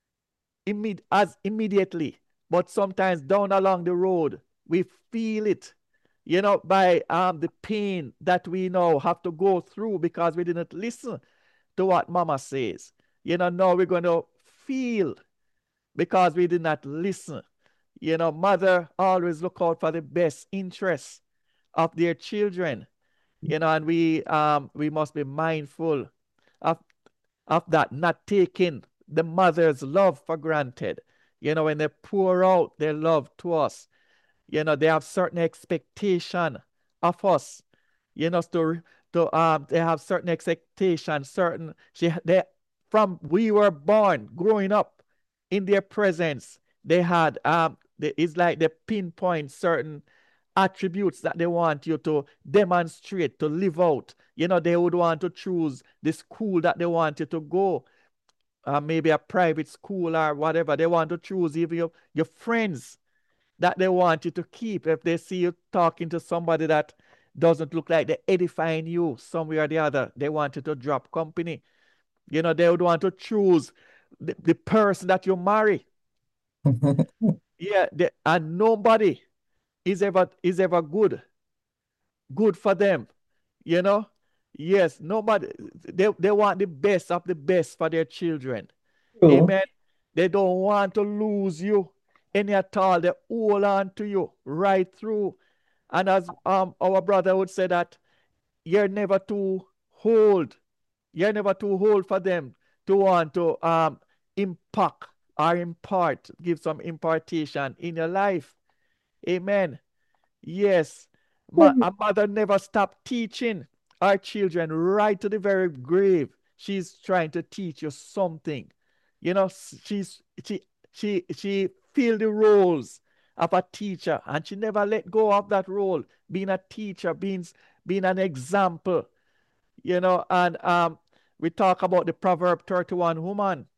immediately, but sometimes down along the road we feel it, by the pain that we now have to go through because we didn't listen to what mama says. Now we're going to feel because we did not listen. Mother always look out for the best interests of their children. And we must be mindful of that, not taking the mother's love for granted. When they pour out their love to us, they have certain expectation of us. They have certain expectation, from we were born, growing up in their presence, they had it's like they pinpoint certain attributes that they want you to demonstrate, to live out. They would want to choose the school that they want you to go, maybe a private school or whatever. They want to choose even your friends that they want you to keep. If they see you talking to somebody that doesn't look like they're edifying you some way or the other, they want you to drop company. They would want to choose the person that you marry. Yeah, and nobody is ever good for them. Yes, nobody. They want the best of the best for their children. True. Amen. They don't want to lose you any at all. They hold on to you right through. And as our brother would say, that you're never too old. You're never too old for them to want to impact or impart, give some impartation in your life. Amen. Yes. A mother never stopped teaching our children right to the very grave. She's trying to teach you something. She filled the roles of a teacher, and she never let go of that role, being a teacher, being an example. And we talk about the Proverb 31 woman.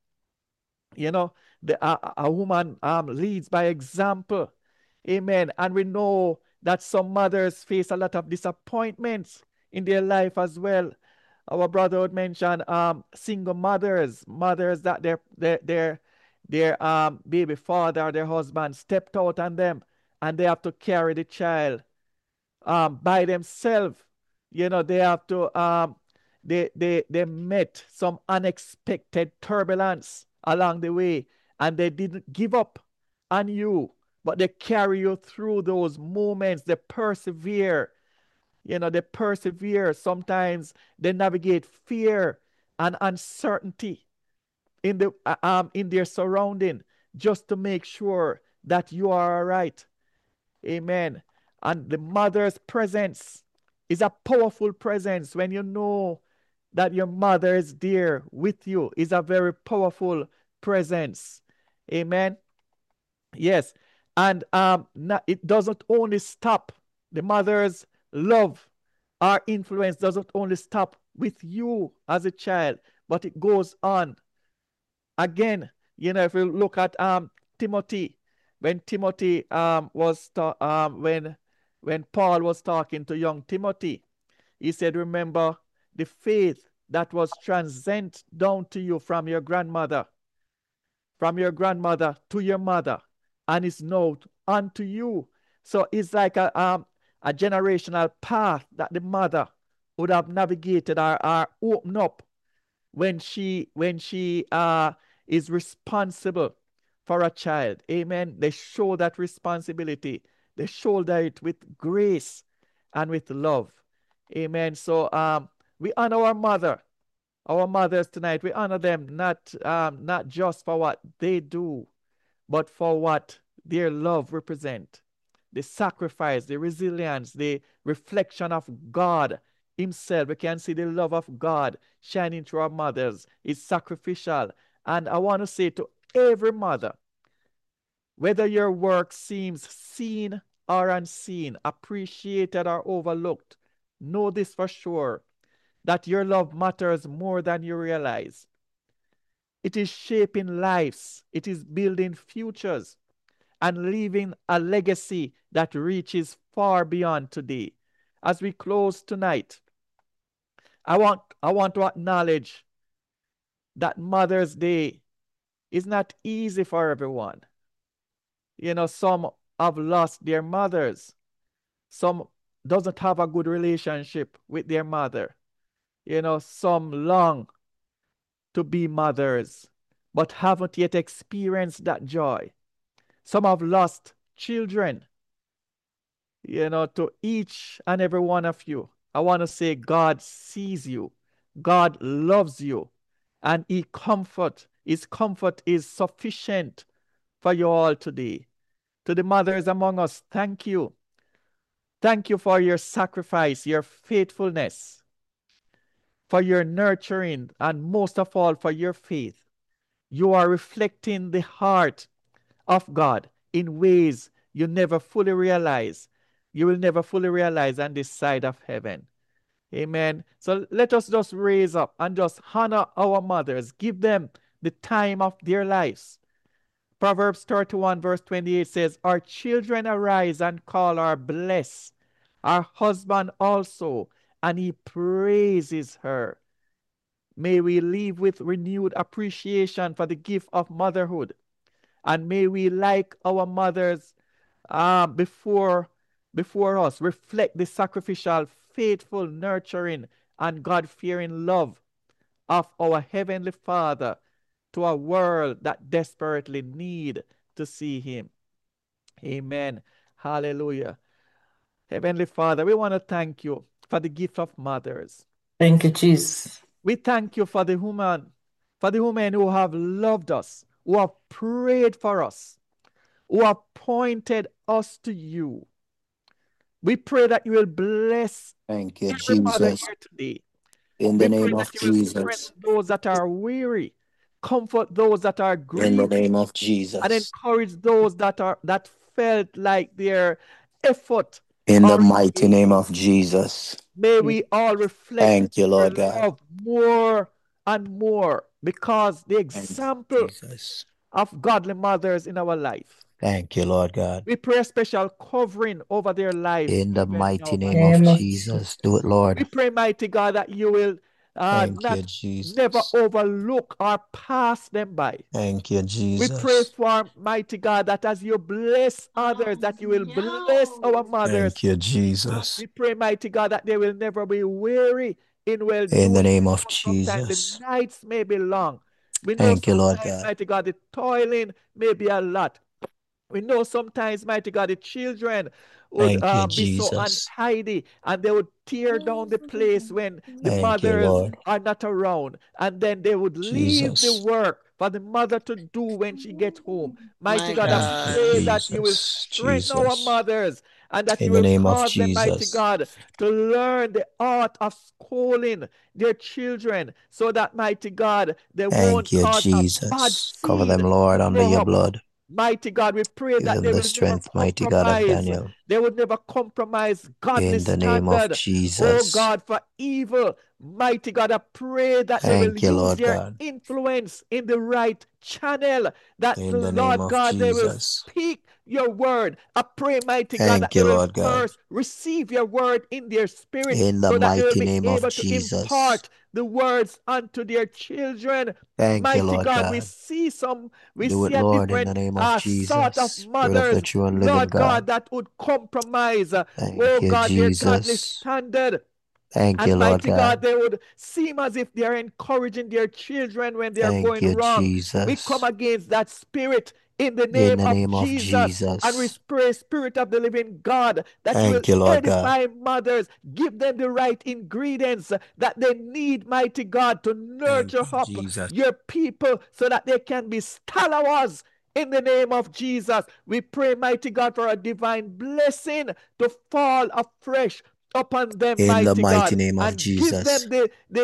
A woman leads by example. Amen. And we know that some mothers face a lot of disappointments in their life as well. Our brother would mention single mothers, mothers that their baby father or their husband stepped out on them and they have to carry the child by themselves. You know, they have to they met some unexpected turbulence along the way, and they didn't give up on you, but they carry you through those moments. They persevere. You know, they persevere. Sometimes they navigate fear and uncertainty in their surrounding just to make sure that you are all right. Amen. And the mother's presence is a powerful presence. When you know that your mother is there with you, is a very powerful presence. Amen. Yes. And it doesn't only stop. The mother's love or influence doesn't only stop with you as a child, but it goes on. Again, you know, if you look at Timothy, when Timothy when Paul was talking to young Timothy, he said, remember the faith that was transcended down to you from your grandmother to your mother, and is now unto you. So it's like a generational path that the mother would have navigated or opened up when she is responsible for a child. Amen. They show that responsibility. They shoulder it with grace and with love. Amen. So we honor our mothers tonight. We honor them not just for what they do, but for what their love represent. The sacrifice, the resilience, the reflection of God Himself. We can see the love of God shining through our mothers. It's sacrificial. And I want to say to every mother, whether your work seems seen or unseen, appreciated or overlooked, know this for sure, that your love matters more than you realize. It is shaping lives. It is building futures and leaving a legacy that reaches far beyond today. As we close tonight, I want to acknowledge that Mother's Day is not easy for everyone. You know, some have lost their mothers. Some doesn't have a good relationship with their mother. You know, some long to be mothers, but haven't yet experienced that joy. Some have lost children. You know, to each and every one of you, I want to say God sees you. God loves you. And His comfort is sufficient for you all today. To the mothers among us, thank you. Thank you for your sacrifice, your faithfulness, for your nurturing, and most of all, for your faith. You are reflecting the heart of God in ways you never fully realize. You will never fully realize on this side of heaven. Amen. So let us just raise up and just honor our mothers. Give them the time of their lives. Proverbs 31 verse 28 says, our children arise and call her blessed, our husband also, and he praises her. May we live with renewed appreciation for the gift of motherhood. And may we, like our mothers before us, reflect the sacrificial, faithful, nurturing, and God-fearing love of our Heavenly Father to a world that desperately need to see Him. Amen. Hallelujah. Heavenly Father, we want to thank you for the gift of mothers. Thank you, Jesus. We thank you for the women who have loved us, who have prayed for us, who have pointed us to you. We pray that you will bless Thank you, every mother Jesus. here today. In We the pray name that of you will Jesus. strengthen those that are weary, comfort those that are In the grieving, name of and Jesus. encourage those that felt like their effort In the are in mighty vain. name of Jesus. May we all reflect Thank you, your Lord God. love more and more, because the Thank you, example Jesus. of godly mothers in our life Thank you, Lord God. We pray a special covering over their lives. In the even mighty now, name mighty of Name of God. Jesus. Do it, We Lord. pray, mighty God, that you will Thank you, never Jesus. overlook or pass them by. Thank you, We pray Jesus. for, mighty God, that as you bless others, that you will bless our mothers. Thank you, Jesus. We pray, mighty God, that they will never be weary in well In the doing. name of Sometimes the Jesus. nights may be long. We know Thank you, Lord sometimes, God. mighty God, the toiling may be a lot. We know sometimes, mighty God, the children would Thank you, be so Jesus. untidy and they would tear down the place when the Thank you, mothers Lord. are not around. And then they would leave the Jesus. work for the mother to do when she gets home. Mighty My God, I Thank you, God. pray that you will Jesus. strengthen our Jesus. mothers and that you In the will name of cause them, mighty Jesus. God, to learn the art of schooling their children so that, mighty God, they Thank won't you, cause a bad Jesus. Cover seed them, to Lord, under grow your up. blood. Mighty God, we pray Give that them they the will never strength, mighty God of compromise. Daniel. They would never compromise godly In the name of standard. Oh Jesus. God, for evil. Mighty God, I pray that they will Thank you, use Lord their God. influence in the right channel. That, In the name Lord of God, they will Jesus. speak your word. I pray, mighty God, that Thank they you, will Lord God. first receive your word in their spirit In the so that they will mighty be name of able to Jesus. impart the words unto their children. Thank you, Mighty Lord God, we God. see Do it, a Lord, in the different name of sort of Jesus. Spirit of the mothers, true and living Lord God, God. that would compromise, Thank oh you, God, their godly Jesus. standard. Thank you, And Lord mighty God, God. they would seem as if they are encouraging their children when they are Thank going you, wrong. We come Jesus. against that spirit in the In name the of name of Jesus. And we Jesus. pray, Spirit of the living God, that you will Thank you, Lord God. edify mothers, give them the right ingredients that they need, mighty God, to Thank nurture you, up Jesus. your people so that they can be stalwarts. In the name of Jesus, we pray, mighty God, for a divine blessing to fall afresh upon them, In the mighty mighty God, name of and give Jesus. them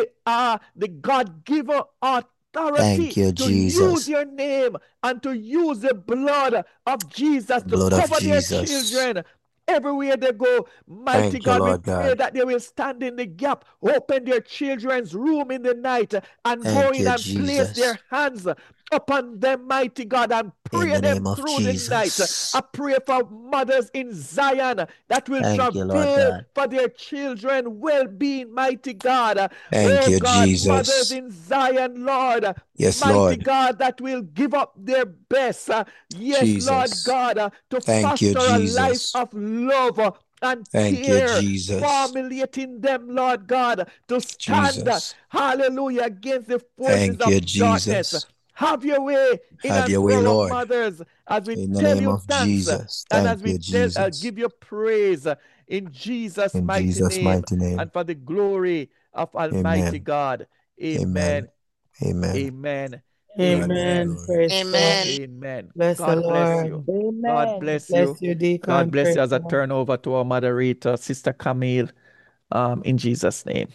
the God-given Thank authority you, to use Jesus. your name and to use the blood of Jesus The to blood of cover their Jesus. children. Everywhere they go, mighty Thank you, God, we Lord pray God. that they will stand in the gap, open their children's room in the night, and go Thank in you, and place Jesus. their hands upon them, mighty God, and In pray the them name of through the night. I Jesus. pray for mothers in Zion that will Thank you, Lord travail God. for their children well-being, mighty God. Thank Oh you, God, mothers Jesus. in Zion, Lord, Yes, mighty Lord. God, that will give up their best. Yes, Lord Jesus. God, to Thank you, foster a life Jesus. of love and Thank you, care, Jesus. formulating them, Lord God, to stand, Jesus. hallelujah, against the forces Thank of you, darkness. Jesus. Have your way in Have and your way, through our Lord. mothers as we In the tell name you of thanks Jesus. and Thank as we you, Jesus. give you praise in Jesus' In mighty Jesus' name mighty name. and for the glory of Almighty Amen. God. Amen. Amen. Amen. Amen. God be the Amen. Amen. glory. Praise God. Amen. Amen. Bless the God bless Lord. you. God Amen. bless Bless you. you, God Deacon. bless Praise you as I God. turn over to our moderator, Sister Camille, in Jesus' name.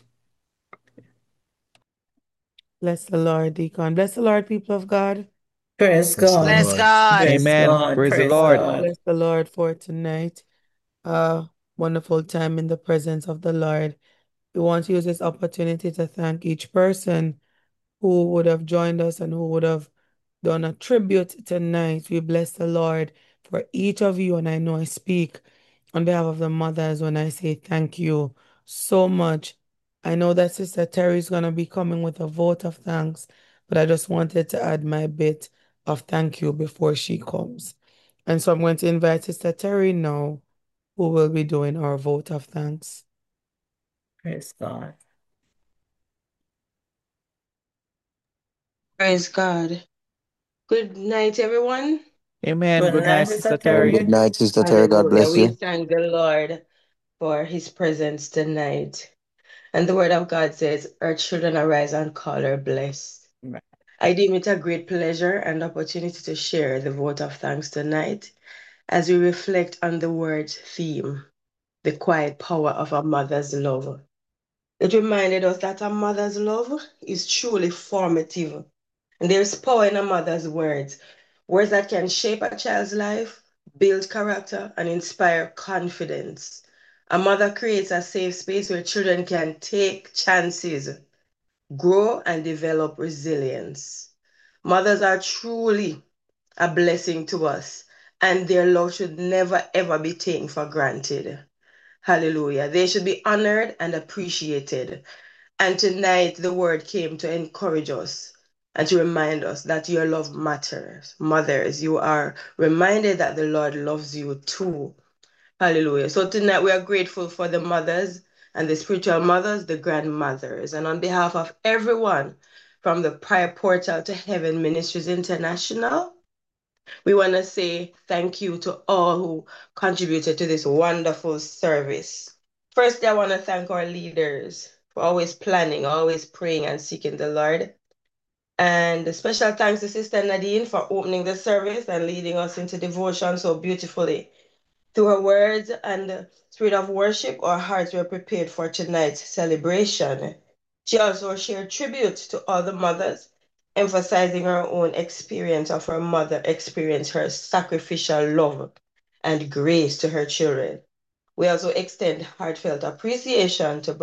Bless the Lord, Deacon. Bless the Lord, people of God. Praise Bless the God. Bless Lord. God. Bless Amen. God. Praise the Praise Lord. God. Bless the Lord for tonight. Wonderful time in the presence of the Lord. We want to use this opportunity to thank each person who would have joined us and who would have done a tribute tonight. We bless the Lord for each of you, and I know I speak on behalf of the mothers when I say thank you so much. I know that Sister Terry is going to be coming with a vote of thanks, but I just wanted to add my bit of thank you before she comes. And so I'm going to invite Sister Terry now, who will be doing our vote of thanks. Praise God. Praise God. Good night, everyone. Amen. Good Good night, night, Sister Sister Terry. Good Terry. night, Sister Terry. God Hallelujah. bless We you. thank the Lord for his presence tonight. And the word of God says, our children arise and call her blessed. Right. I deem it a great pleasure and opportunity to share the vote of thanks tonight as we reflect on the word's theme, the quiet power of a mother's love. It reminded us that a mother's love is truly formative. And there's power in a mother's words, words that can shape a child's life, build character, and inspire confidence. A mother creates a safe space where children can take chances, grow, and develop resilience. Mothers are truly a blessing to us and their love should never ever be taken for granted. Hallelujah. They should be honored and appreciated. And tonight, the word came to encourage us and to remind us that your love matters. Mothers, you are reminded that the Lord loves you too. Hallelujah. So tonight, we are grateful for the mothers and the spiritual mothers, the grandmothers. And on behalf of everyone from the Prayer Portal to Heaven Ministries International, we want to say thank you to all who contributed to this wonderful service. Firstly, I want to thank our leaders for always planning, always praying, and seeking the Lord. And a special thanks to Sister Nadine for opening the service and leading us into devotion so beautifully. Through her words and the spirit of worship, our hearts were prepared for tonight's celebration. She also shared tribute to all the mothers, emphasizing her own experience of her mother experience her sacrificial love and grace to her children. We also extend heartfelt appreciation to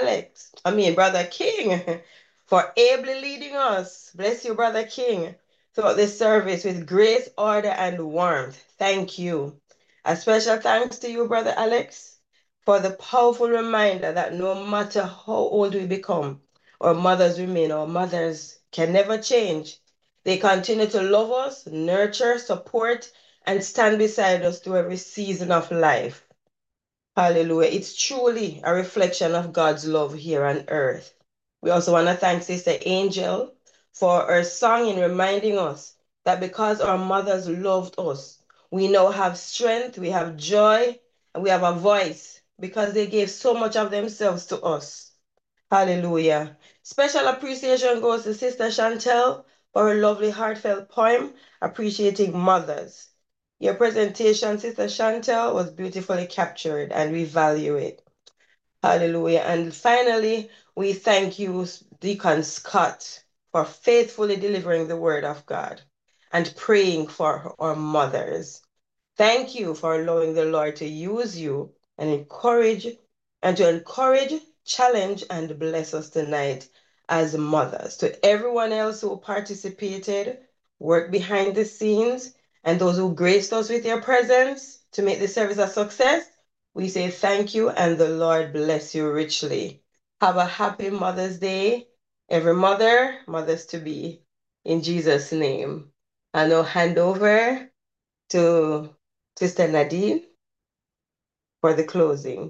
Brother King, for ably leading us. Bless you, Brother King, throughout this service with grace, order, and warmth. Thank you. A special thanks to you, Brother Alex, for the powerful reminder that no matter how old we become, our mothers remain. Our mothers can never change. They continue to love us, nurture, support, and stand beside us through every season of life. Hallelujah. It's truly a reflection of God's love here on earth. We also want to thank Sister Angel for her song in reminding us that because our mothers loved us, we now have strength, we have joy, and we have a voice because they gave so much of themselves to us. Hallelujah. Special appreciation goes to Sister Chantel for her lovely heartfelt poem appreciating mothers. Your presentation, Sister Chantel, was beautifully captured and we value it. Hallelujah. And finally, we thank you, Deacon Scott, for faithfully delivering the word of God and praying for our mothers. Thank you for allowing the Lord to use you and to encourage, challenge, and bless us tonight as mothers. To everyone else who participated, worked behind the scenes, and those who graced us with your presence to make the service a success, we say thank you and the Lord bless you richly. Have a happy Mother's Day, every mother, mothers to be, in Jesus' name. And I'll hand over to Sister Nadine for the closing.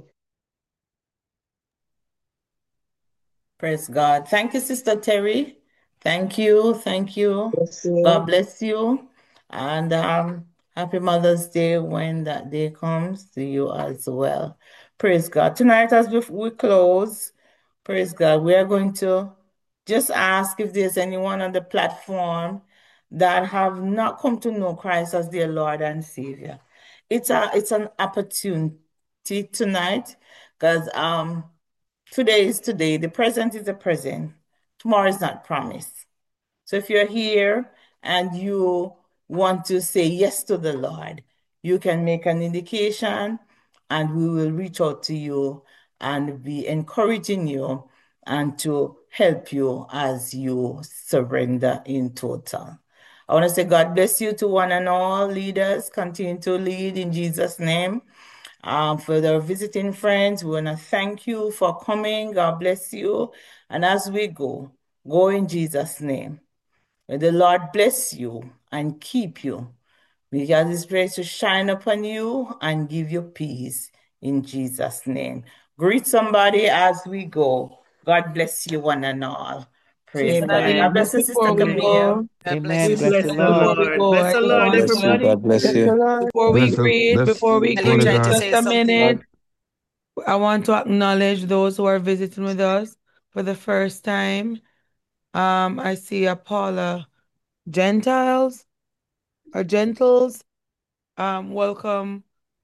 Praise God. Thank you, Sister Terry. Thank you. Thank you. Bless you. God bless you. And happy Mother's Day when that day comes to you as well. Praise God. Tonight, as we close, praise God, we are going to just ask if there's anyone on the platform that have not come to know Christ as their Lord and Savior. It's an opportunity tonight because today is today, the present is the present, tomorrow is not promised. So if you're here and you want to say yes to the Lord, you can make an indication and we will reach out to you and be encouraging you and to help you as you surrender in total. I want to say God bless you to one and all leaders. Continue to lead in Jesus' name. For the visiting friends, we want to thank you for coming. God bless you. And as we go in Jesus' name. May the Lord bless you and keep you. May His grace to shine upon you and give you peace in Jesus' name. Greet somebody as we go. God bless you one and all. Praise Sister God. Nadine, God Amen. bless just you, Sister before we Camille. go, God bless Amen. you, we Bless Sister the bless Nadine. before Lord. we Lord. go. Bless I the just Lord, God want bless to you. everybody. God bless bless you. the Lord. Before we greet, before we Hello, greet, trying to just say a something. minute. I want to acknowledge those who are visiting with us for the first time. I see a Paula Gentiles or Gentles. Welcome,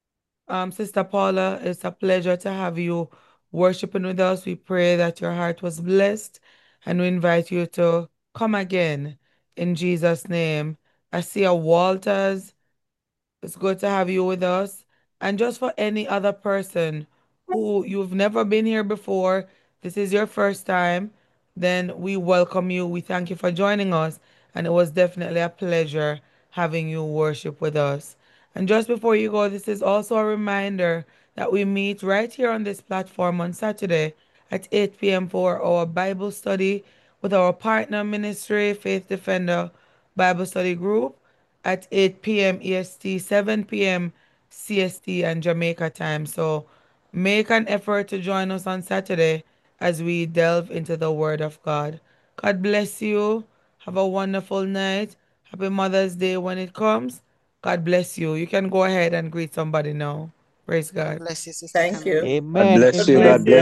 Sister Paula. It's a pleasure to have you worshiping with us. We pray that your heart was blessed, and we invite you to come again in Jesus' name. I see a Walters. It's good to have you with us. And just for any other person who you've never been here before, this is your first time, then we welcome you. We thank you for joining us. And it was definitely a pleasure having you worship with us. And just before you go, this is also a reminder that we meet right here on this platform on Saturday at 8 p.m. for our Bible study with our partner ministry, Faith Defender Bible Study Group at 8 p.m. EST, 7 p.m. CST and Jamaica time. So make an effort to join us on Saturday as we delve into the Word of God. God bless you. Have a wonderful night. Happy Mother's Day when it comes. God bless you. You can go ahead and greet somebody now. Praise God God. bless you, Sister Thank you. Camille. God Amen. bless God you. bless Amen. God you. bless